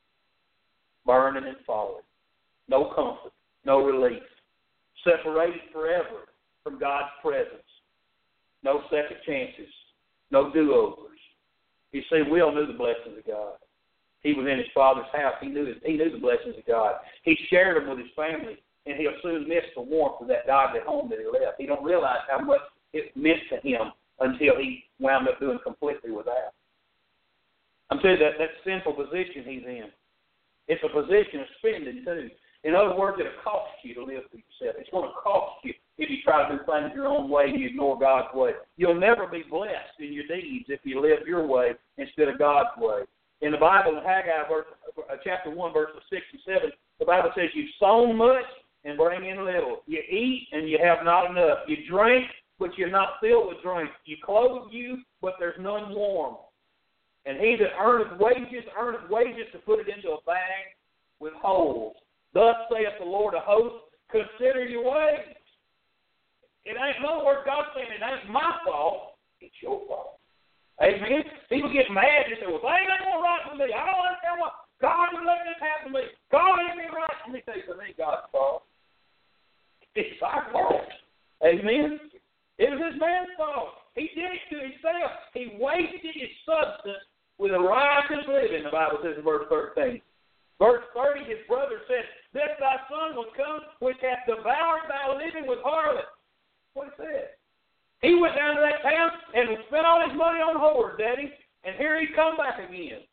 B: burning and falling. No comfort, no relief. Separated forever from God's presence. No second chances, no do-overs. You see, Will knew the blessings of God. He was in his father's house. He knew the blessings of God. He shared them with his family, and he'll soon miss the warmth of that godly home that he left. He don't realize how much it meant to him until he wound up doing completely without. I'm telling you, that sinful position he's in, it's a position of spending too. In other words, it'll cost you to live for yourself. It's going to cost you if you try to do things your own way and you ignore God's way. You'll never be blessed in your deeds if you live your way instead of God's way. In the Bible, in Haggai, chapter 1, verses 6 and 7, the Bible says, you've sown much and bring in little. You eat and you have not enough. You drink, but you're not filled with drink. You clothe you, but there's none warm. And he that earneth wages to put it into a bag with holes. Thus saith the Lord of hosts, consider your ways. It ain't, in other words, God's saying it ain't my fault, it's your fault. Amen. People get mad and say, well, they ain't going right with me. I don't understand why God would let this happen to me. God ain't been right. Let me tell you, it ain't God's fault. It's our fault. Amen. It was this man's fault. He did it to himself. He wasted his substance with a riotous living, the Bible says in verse 13. Verse 30, his brother said, this thy son will come, which hath devoured thy living with harlots. What it said. He went down to that town and spent all his money on whores, Daddy, and here he come back again.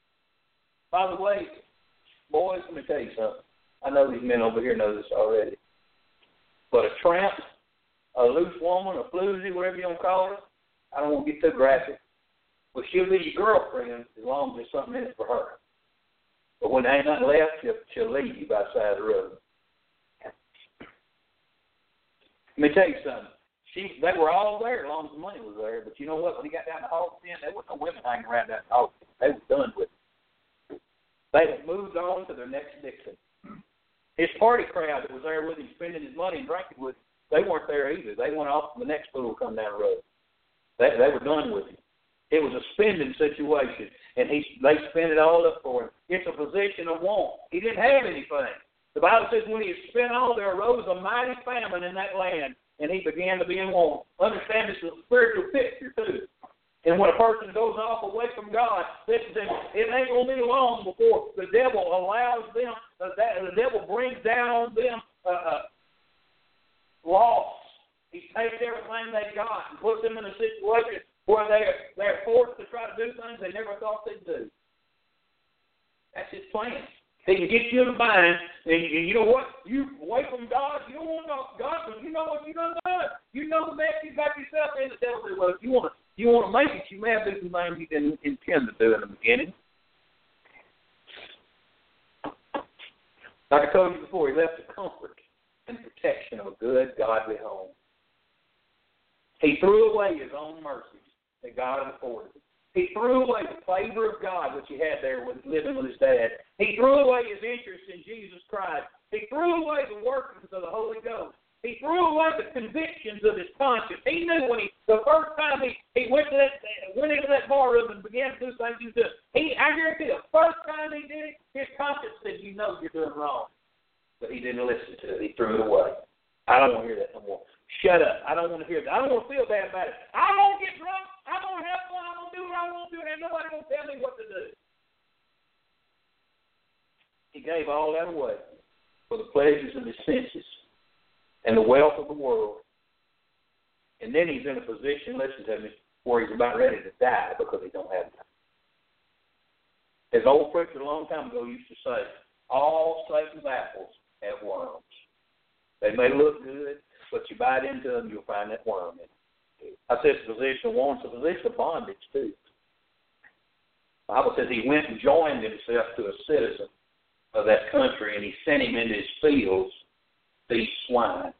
B: By the way, boys, let me tell you something. I know these men over here know this already. But a tramp, a loose woman, a floozy, whatever you want to call her, I don't want to get too graphic, but she'll be your girlfriend as long as there's something in it for her. But when there ain't nothing left, she'll leave you by the side of the road. Let me tell you something. They were all there as long as the money was there. But you know what? When he got down the hog pen, there wasn't no women hanging around that hog pen. They were done with it. They had moved on to their next Dixon. His party crowd that was there with him, spending his money and drinking with him, they weren't there either. They went off to the next fool come down the road. They were done with him. It was a spending situation, and they spent it all up for him. It's a position of want. He didn't have anything. The Bible says when he had spent all, there arose a mighty famine in that land, and he began to be in want. Understand, it's a spiritual picture, too. And when a person goes off away from God, it ain't going to be long before the devil allows them, the devil brings down on them loss. He takes everything they got and puts them in a situation where they're forced to try to do things they never thought they'd do. That's his plan. He can get you in the bind, and you know what? You away from God, you don't want God, because you know what you done done. You know the mess you got yourself in. The devil says, well, if you want to make it, you may have to do some things you didn't intend to do in the beginning. Like I told you before, he left the comfort and protection of a good, godly home. He threw away his own mercies that God had afforded him. He threw away the favor of God which he had there with living with his dad. He threw away his interest in Jesus Christ. He threw away the workings of the Holy Ghost. He threw away the convictions of his conscience. He knew when the first time he went into that bar room and began to do things he was doing. I guarantee you, the first time he did it, his conscience said, you know you're doing wrong. But he didn't listen to it. He threw it away. I don't want to hear that no more. Shut up. I don't want to hear that. I don't want to feel bad about it. I don't want to get drunk. I don't have fun. I don't do what I want to do. And nobody will tell me what to do. He gave all that away for the pleasures of his senses and the wealth of the world. And then he's in a position, listen to me, where he's about ready to die because he don't have time. As old preacher a long time ago used to say, all Satan's apples have worms. They may look good, but you bite into them, you'll find that worm in it. I said it's a position of want, it's a position of bondage, too. The Bible says he went and joined himself to a citizen of that country, and he sent him into his fields to feed swine.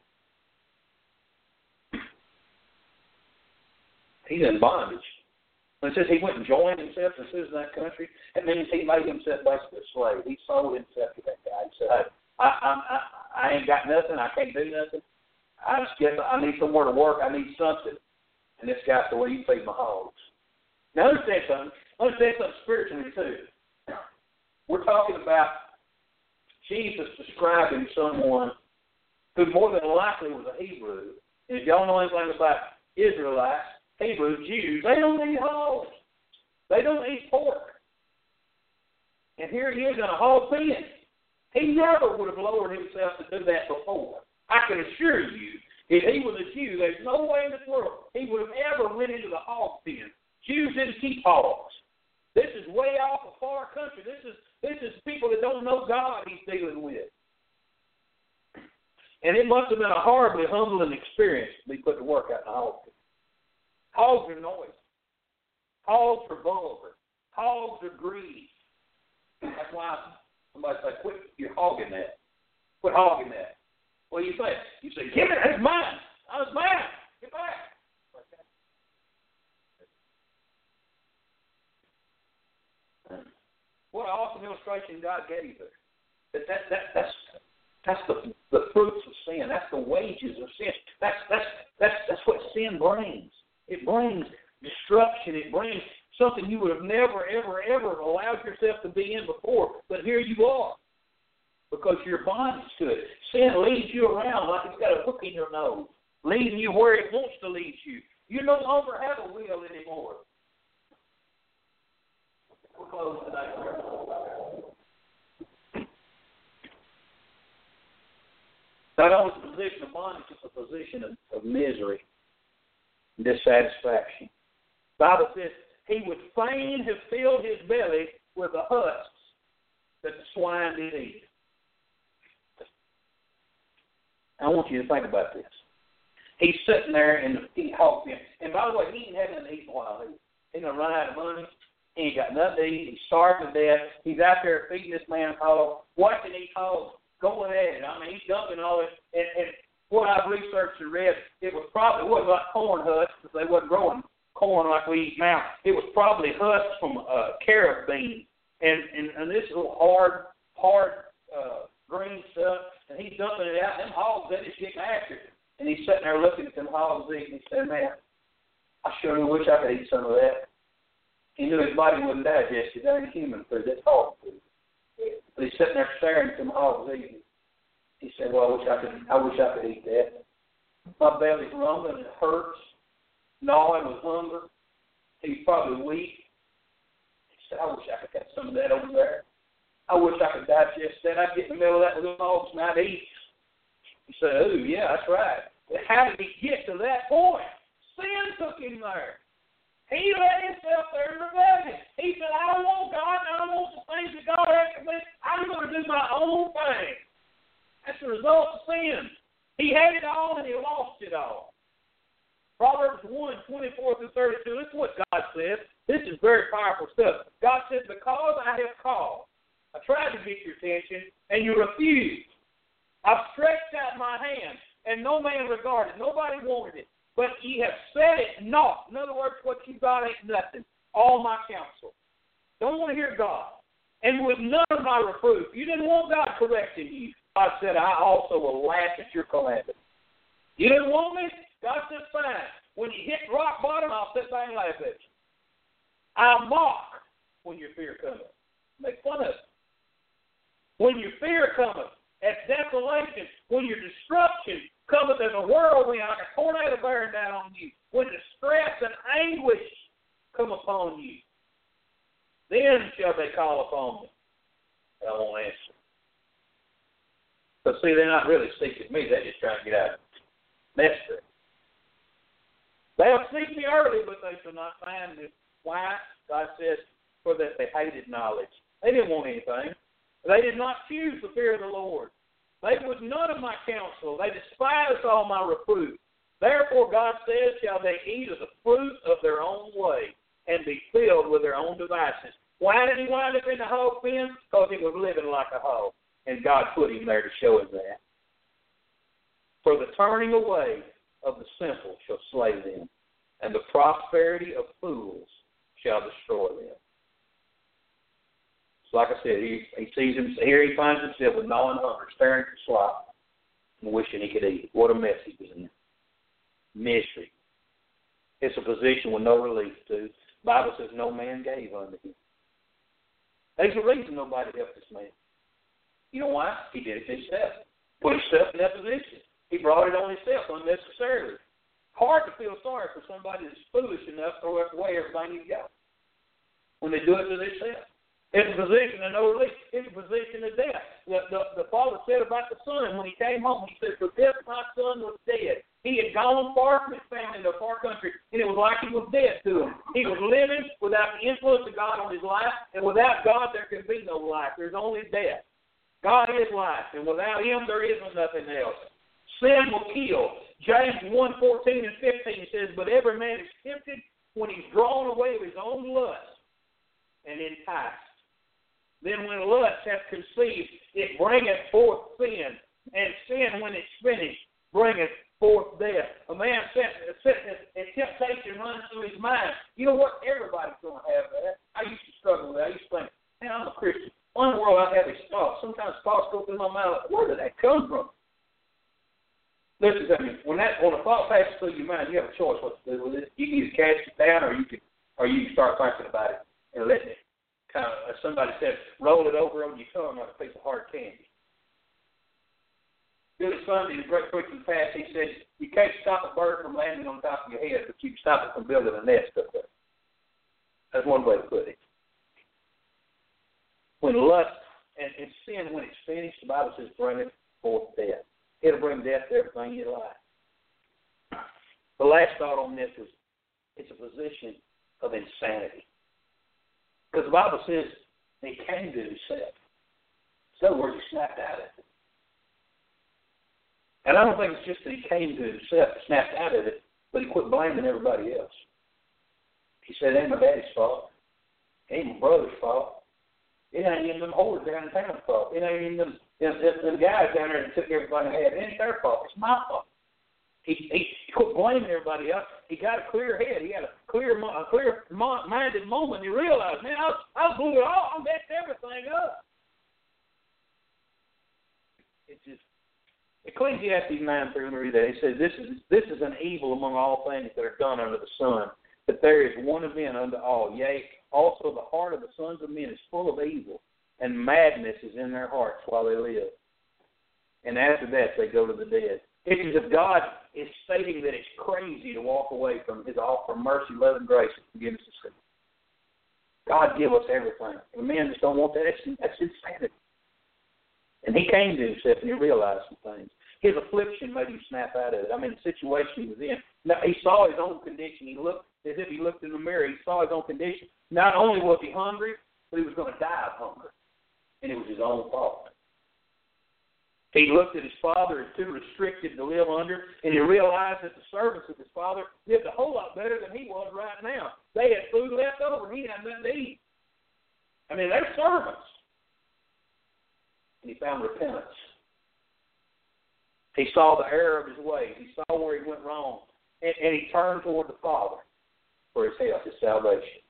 B: He's in bondage. When it says he went and joined himself to a citizen of that country, that means he made himself basically a slave. He sold himself to that guy. He said, hey, I ain't got nothing. I can't do nothing. I need somewhere to work. I need something. And this guy's the way you feed my hogs. Now understand something. Understand something spiritually too. We're talking about Jesus describing someone who more than likely was a Hebrew. And if y'all know anything about Israelites, Hebrews, Jews, they don't eat hogs. They don't eat pork. And here he is in a hog pen. He never would have lowered himself to do that before. I can assure you, if he was a Jew, there's no way in this world he would have ever went into the hog pen. Jews didn't keep hogs. This is way off a far country. This is people that don't know God he's dealing with. And it must have been a horribly humbling experience to be put to work out in the hog pen. Hogs are noisy. Hogs are vulgar. Hogs are greedy. That's why somebody say, quit, you're hogging that. Quit hogging that. What do you say? You say, give it, that's mine. That was mine. Get back. What an awesome illustration God gave us. That's the fruits of sin. That's the wages of sin. That's what sin brings. It brings destruction. It brings something you would have never, ever, ever allowed yourself to be in before. But here you are because you're bondage to it. Sin leads you around like it's got a hook in your nose, leading you where it wants to lead you. You no longer have a will anymore. We'll close tonight. Not only the position of bondage, it's a position of misery and dissatisfaction. The Bible says he would fain have filled his belly with the husks that the swine did eat. I want you to think about this. He's sitting there in the hog pen. And by the way, he ain't had nothing to eat in a while. He's going to run out of money. He ain't got nothing to eat. He's starving to death. He's out there feeding this man hog, watching these hogs go ahead. I mean, he's dumping all this. And what I've researched and read, it wasn't like corn husks because they wasn't growing corn like we eat now. It was probably husks from carob beans. And this little hard green stuff. And he's dumping it out. Them hogs, they just getting after it. And he's sitting there looking at them hogs eating. He said, man, I sure wish I could eat some of that. He knew his body wouldn't digest it. That ain't human food. That's hog food. But he's sitting there staring at them hogs eating. He said, well, I wish I could eat that. My belly's rumbling. It hurts. Gnawing with hunger. He's probably weak. He said, I wish I could have some of that over there. I wish I could digest that. I'd get in the middle of that with them hogs and I'd eat. He said, oh, yeah, that's right. But how did he get to that point? Sin took him there. He let himself there in rebellion. He said, I don't want God, and I don't want the things that God has for me. I'm going to do my own thing. That's the result of sin. He had it all, and he lost it all. Proverbs 1:24-32, this is what God says. This is very powerful stuff. God says, because I have called, I tried to get your attention, and you refused. I've stretched out my hand, and no man regarded. Nobody wanted it. But ye have said it not. In other words, what you got ain't nothing. All my counsel. Don't want to hear God. And with none of my reproof. You didn't want God correcting you. God said, I also will laugh at your calamity. You didn't want me? God said, fine. When you hit rock bottom, I'll sit back and laugh at you. I'll mock when your fear cometh. Make fun of it. When your fear cometh, as desolation, when your destruction cometh as a whirlwind, like a tornado bearing down on you, when distress and anguish come upon you, then shall they call upon me, and I won't answer. But see, they're not really seeking me, they're just trying to get out of the mess there. They'll seek me early, but they shall not find me. Why? God says, for that they hated knowledge. They didn't want anything. They did not choose the fear of the Lord. They would none of my counsel. They despised all my reproof. Therefore, God says, shall they eat of the fruit of their own way and be filled with their own devices. Why did he wind up in the hog pen? Because he was living like a hog. And God put him there to show him that. For the turning away of the simple shall slay them, and the prosperity of fools shall destroy them. So like I said, he sees him, here he finds himself with gnawing hunger, staring at the slop. and wishing he could eat. What a mess he was in. Misery. It's a position with no relief to. The Bible says no man gave unto him. There's a reason nobody helped this man. You know why? He did it himself. Put himself in that position. He brought it on himself unnecessarily. Hard to feel sorry for somebody that's foolish enough to throw away everything he's got when they do it to themselves. It's a position of no relief. It's a position of death. The father said about the son when he came home, he said, "For this my son was dead." He had gone far from his family to a far country, and it was like he was dead to him. He was living without the influence of God on his life, and without God there can be no life. There's only death. God is life, and without him there is nothing else. Sin will kill. James 1:14 and 15 says, "But every man is tempted when he's drawn away of his own lust and enticed. Then when lust hath conceived, it bringeth forth sin, and sin, when it's finished, bringeth forth death." A man and temptation runs through his mind. You know what? Everybody's going to have that. I used to struggle with that. I used to think, man, I'm a Christian. Why in the world I have these thoughts? Sometimes thoughts go through my mind. Where did that come from? Listen to me. When a thought passes through your mind, you have a choice what to do with it. You can either cast it down, or you can start thinking about it and let it kind of, as somebody said, roll it over on your tongue like a piece of hard candy. Billy Sunday, the great preacher past, he said, "You can't stop a bird from landing on top of your head, but you can stop it from building a nest up there." That's one way to put it. When lust and sin, when it's finished, the Bible says, bringeth forth death. It'll bring death to everything you like. The last thought on this is it's a position of insanity. Because the Bible says he came to himself. In other words, he snapped out of it. And I don't think it's just that he came to himself, snapped out of it, but he quit blaming everybody else. He said, "It ain't my daddy's fault. It ain't my brother's fault. It ain't even them whores downtown's fault. It ain't even them guys down there that took everything I had. It ain't their fault. It's my fault." He quit blaming everybody else. He got a clear head. He had a clear-minded moment. He realized, man, I blew it all. I messed everything up. It's just Ecclesiastes 9:3 there. He says, "This is an evil among all things that are done under the sun, that there is one event unto all. Yea, also the heart of the sons of men is full of evil, and madness is in their hearts while they live. And after that they go to the dead." It is if God is stating that it's crazy to walk away from his offer of mercy, love, and grace and forgiveness of sin. God give us everything. And men just don't want that. That's insanity. And he came to himself and he realized some things. His affliction made him snap out of it. I mean, the situation he was in. Now, he saw his own condition. He looked as if he looked in the mirror. He saw his own condition. Not only was he hungry, but he was going to die of hunger. And it was his own fault. He looked at his father as too restricted to live under, and he realized that the servants of his father lived a whole lot better than he was right now. They had food left over, and he had nothing to eat. I mean, they're servants. And he found repentance. He saw the error of his ways. He saw where he went wrong, and he turned toward the Father for his help, his salvation.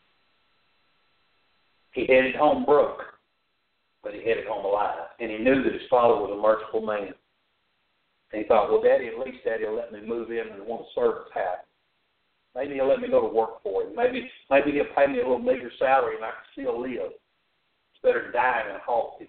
B: He headed home broke, but he headed home alive. And he knew that his father was a merciful man. And he thought, well, Daddy, at least Daddy will let me move in and one of the servants' house. Maybe he'll let me go to work for him. Maybe he'll pay me a little bigger salary and I can still live. It's better to die than halted.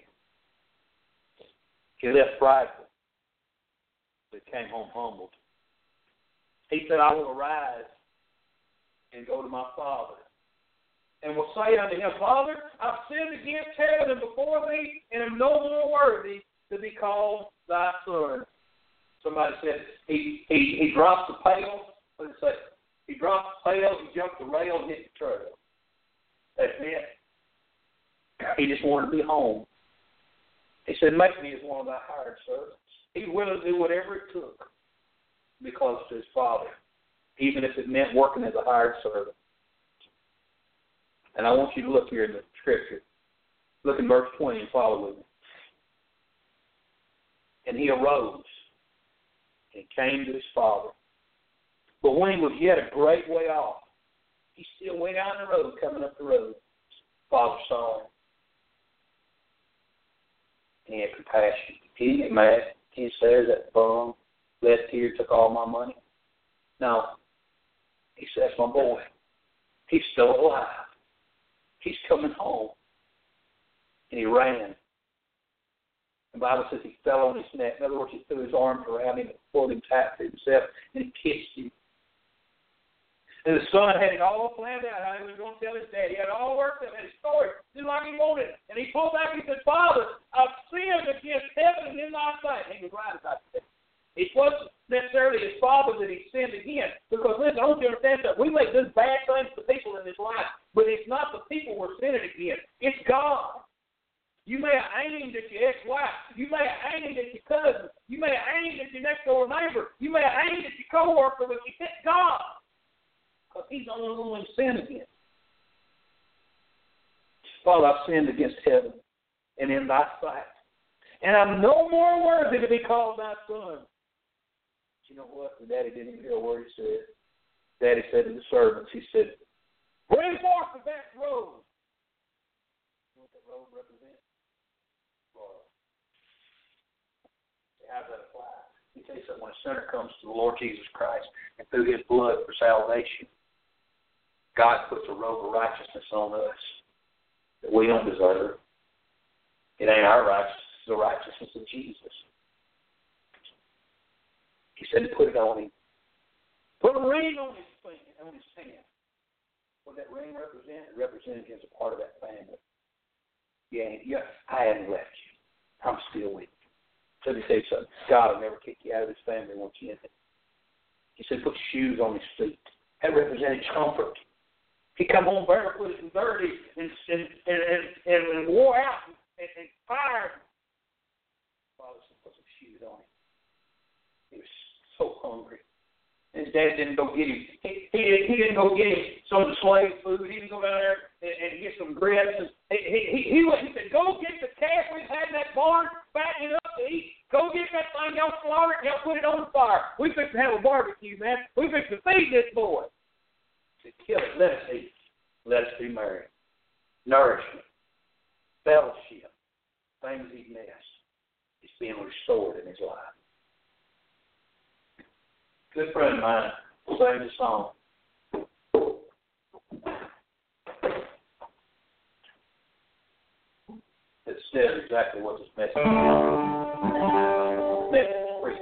B: He left prideful, but came home humbled. He said, "I will arise and go to my father, and will say unto him, Father, I've sinned against heaven and before thee, and am no more worthy to be called thy son." Somebody said he dropped the pail. What did it say? He dropped the pail, he jumped the rail, and hit the trail. That's it. He just wanted to be home. He said, "Make me as one of thy hired servants." He was willing to do whatever it took to be close to his father, even if it meant working as a hired servant. And I want you to look here in the scripture. Look in verse 20 and follow with me. "And he arose and came to his father. But when he was yet a great way off," he still went down the road, coming up the road. His father saw him. And he had compassion. He didn't get mad. He says that bum left here, took all my money. No. He says, my boy, he's still alive. He's coming home. And he ran. The Bible says he fell on his neck. In other words, he threw his arms around him and pulled him tight to himself, and he kissed him. And the son had it all planned out how he was going to tell his dad. He had it all worked out, had his story, just like he wanted. And he pulled back and he said, Father, I've sinned against heaven and in thy sight. And he was right about that. It wasn't necessarily his father that he sinned against. Because, listen, I want you to understand that we make this bad things to people in this life, but it's not the people we're sinning against. It's God. You may have aimed at your ex-wife. You may have aimed at your cousin. You may have aimed at your next-door neighbor. You may have aimed at your coworker, but you hit God. Because he's the only one to sin against. Father, I've sinned against heaven and in thy sight. And I'm no more worthy to be called thy son. But you know what? The daddy didn't even hear a word he said. Daddy said to the servants, he said, bring forth the best robe. You know what that robe represents? Lord. How does that apply? Let me tell you something. When a sinner comes to the Lord Jesus Christ and through his blood for salvation, God puts a robe of righteousness on us that we don't deserve. It ain't our righteousness, it's the righteousness of Jesus. He said to put it on him. Put a ring on his finger, on his hand. What that ring represents, it represents him as a part of that family. I haven't left you. I'm still with you. So let me tell you something. God will never kick you out of his family once you're in it. He said put shoes on his feet. That represented comfort. He come home barefoot and dirty and wore out and tired. Father said put some shoes on him. He was so hungry. His dad didn't go get him. He didn't go get him some of the slave food. He didn't go down there and get some grits. He said, go get the calf we had in that barn, fatten it up to eat. Go get that thing, y'all slaughter it, y'all put it on the fire. We fix to have a barbecue, man. We fix to feed this boy. He said, kill it, let us eat. Let us be merry. Nourishment, fellowship, things he missed. He's being restored in his life. Good friend of mine sang this song. It says exactly what this message is.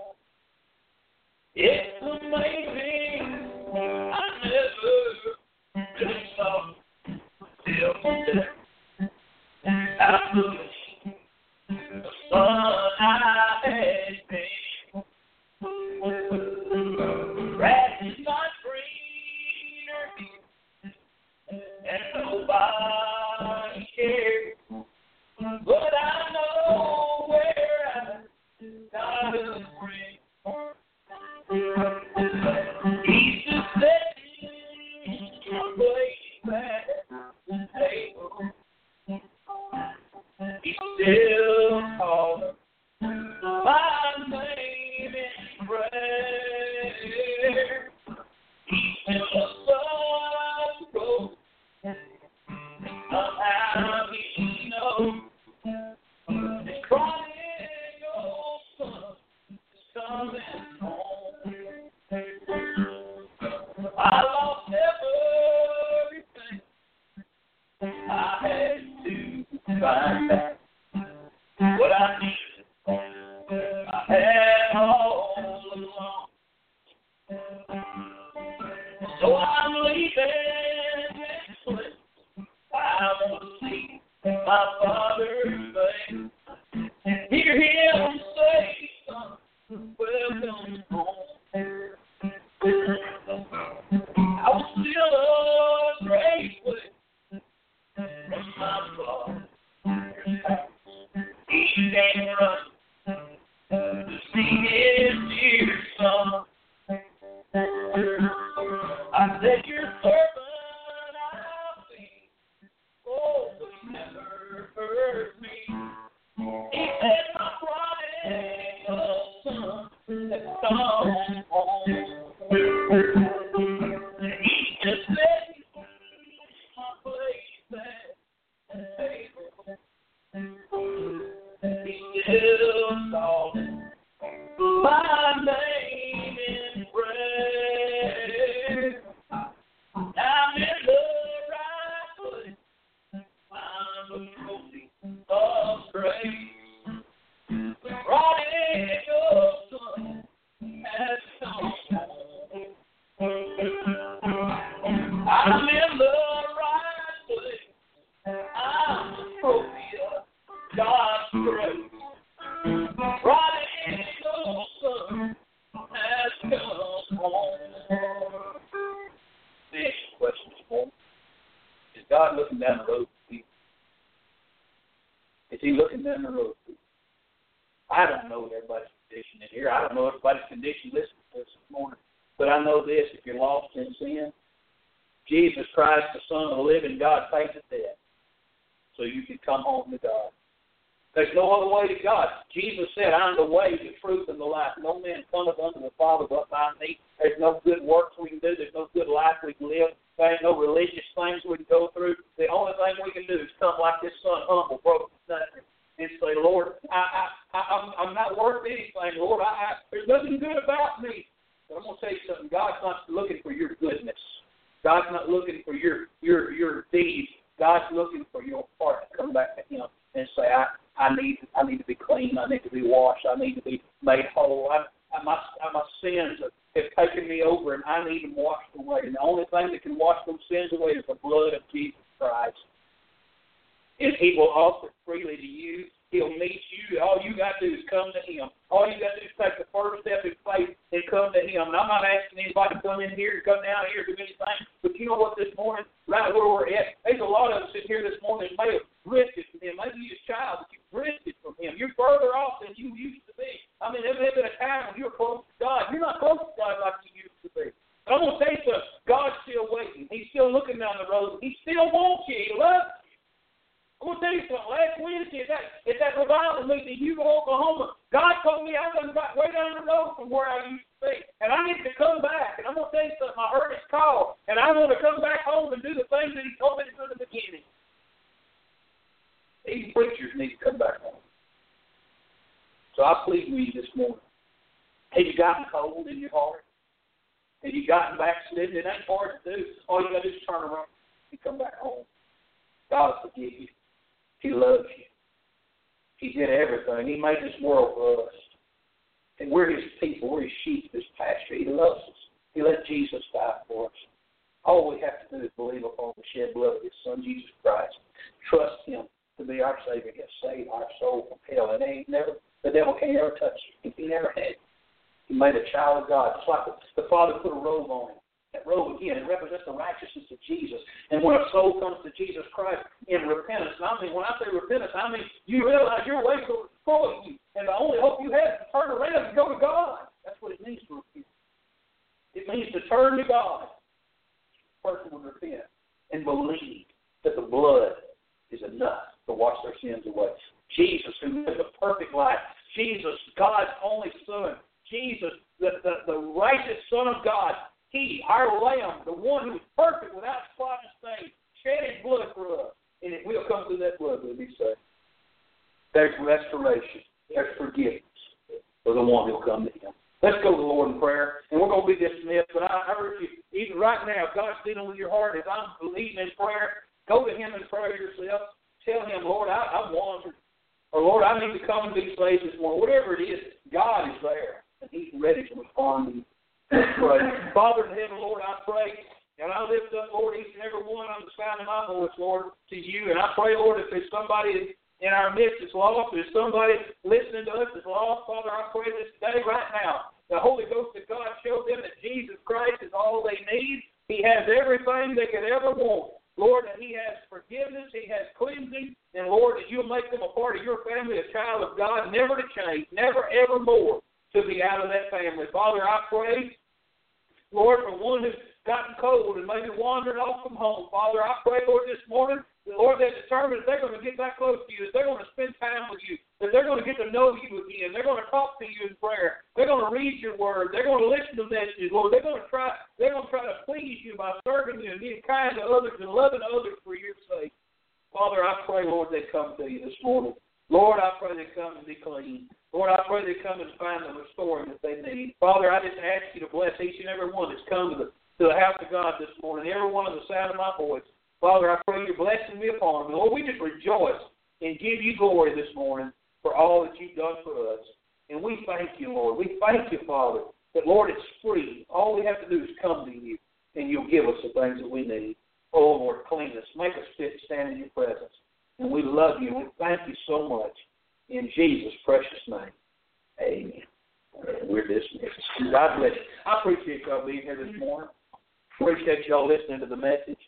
B: It's amazing. I never really saw till today. I wish the sun I had been. Grass is not greener, and nobody cares. But I know where I got a friend. He's just sitting way back the table. He's still calling my name in prayer. He's still a sorrow. Somehow he knows the crying old son is coming home. I lost everything I had to find back what I needed. I had all along. So I'm leaving this place. I want to see my father's face. Hear him say, son, welcome home. I was still a great way from my father. He came running to see his dear son. I said, your servant I'll be. Oh, but he never heard me. He said, my prodigal son has come home. He just said, my place at the table. He's still stalling. God looking down the road for people? Is He looking down the road for people? I don't know everybody's condition in here. I don't know everybody's condition listening to us this morning. But I know this, if you're lost in sin, Jesus Christ, the Son of the living God, paid the debt so you can come home to God. There's no other way to God. Jesus said, I'm the way, the truth, and the life. No man cometh unto the Father but by me. There's no good works we can do. There's no good life we can live. There ain't no religious things we can go through. The only thing we can do is come like this son, humble, broken, nothing, and say, Lord, I'm not worth anything. Lord, there's nothing good about me. But I'm going to tell you something. God's not looking for your goodness. God's not looking for your deeds. God's looking for your heart to come back to Him and say, I need to be clean. I need to be washed. I need to be made whole. My sins have taken me over, and I need them washed away. And the only thing that can wash those sins away is the blood of Jesus Christ. And He will offer freely to you. He'll meet you. All you got to do is come to Him. All you got to do is take the first step in faith and come to Him. And I'm not asking anybody to come in here, to come down here, to do anything. But you know what, this morning, right where we're at, there's a lot of us in here this morning that may have drifted from Him. Maybe you're a child, but you drifted from Him. You're further off than you used to be. I mean, there's been a time when you're close to God. You're not close to God like you used to be. But I'm going to tell you something. God's still waiting. He's still looking down the road. He still wants you. He loves you. I'm going to tell you something. Last Wednesday at that revival meeting in Hugo, Oklahoma, God told me I was way down the road from where I used to be. And I need to come back. And I'm going to tell you something. I heard His call. And I'm going to come back home and do the things that He told me to do in the beginning. These preachers need to come back home. So I plead with you this morning. Have you gotten cold in your heart? Have you gotten backslidden? It ain't hard to do. All you got to do is turn around and come back home. God will forgive you. He loves you. He did everything. He made this world for us. And we're His people. We're His sheep, His pasture. He loves us. He let Jesus die for us. All we have to do is believe upon the shed blood of His Son, Jesus Christ. Trust Him to be our Savior. He'll save our soul from hell. And the devil can't ever touch you. He never had. He made a child of God. Just like the Father put a robe on Him. That robe, again, it represents the righteousness of Jesus. And when a soul comes to Jesus Christ in repentance, and I mean, when I say repentance, I mean you realize your ways will destroy you. And the only hope you have is to turn around and go to God. That's what it means to repent. It means to turn to God. A person will repent and believe that the blood is enough to wash their sins away. Jesus, who lived a perfect life. Jesus, God's only Son. Jesus, the righteous Son of God. He, our Lamb, the one who is perfect without spot and stain, shed His blood for us. And if we'll come through that blood, we'll be saved. There's restoration. There's forgiveness for the one who'll come to Him. Let's go to the Lord in prayer, and we're going to be dismissed. But I urge you, even right now, if God's dealing with your heart, as I'm leading in prayer, go to Him in prayer yourself. Tell Him, Lord, I've wandered. Or, Lord, I need to come to these places more. Whatever it is, God is there, and He's ready to respond to you. Father in heaven, Lord, I pray, and I lift up, Lord, each and every one on the sound of my voice, Lord, to you. And I pray, Lord, if there's somebody in our midst that's lost, if there's somebody listening to us that's lost, Father, I pray this day right now, the Holy Ghost of God show them that Jesus Christ is all they need. He has everything they could ever want. Lord, that He has forgiveness, He has cleansing, and Lord, that you'll make them a part of your family, a child of God, never to change, never ever more to be out of that family. Father, I pray, Lord, for one who's gotten cold and maybe wandered off from home. Father, I pray, Lord, this morning, that, Lord, they're determined that they're going to get back close to you, that they're going to spend time with you, that they're going to get to know you again. They're going to talk to you in prayer. They're going to read your word. They're going to listen to messages, Lord. They're going to try to please you by serving you and being kind to others and loving others for your sake. Father, I pray, Lord, they come to you this morning. Lord, I pray they come and be clean. Lord, I pray they come and find the restoring that they need. Father, I just ask you to bless each and every one that's come to the house of God this morning, every one of the sound of my voice. Father, I pray your blessing be upon them. Lord, we just rejoice and give you glory this morning for all that you've done for us. And we thank you, Lord. We thank you, Father, that, Lord, it's free. All we have to do is come to you, and you'll give us the things that we need. Oh, Lord, clean us. Make us fit to stand in your presence. And we love you. We thank you so much. In Jesus' precious name, amen. We're dismissed. God bless you. I appreciate y'all being here this morning. Appreciate y'all listening to the message.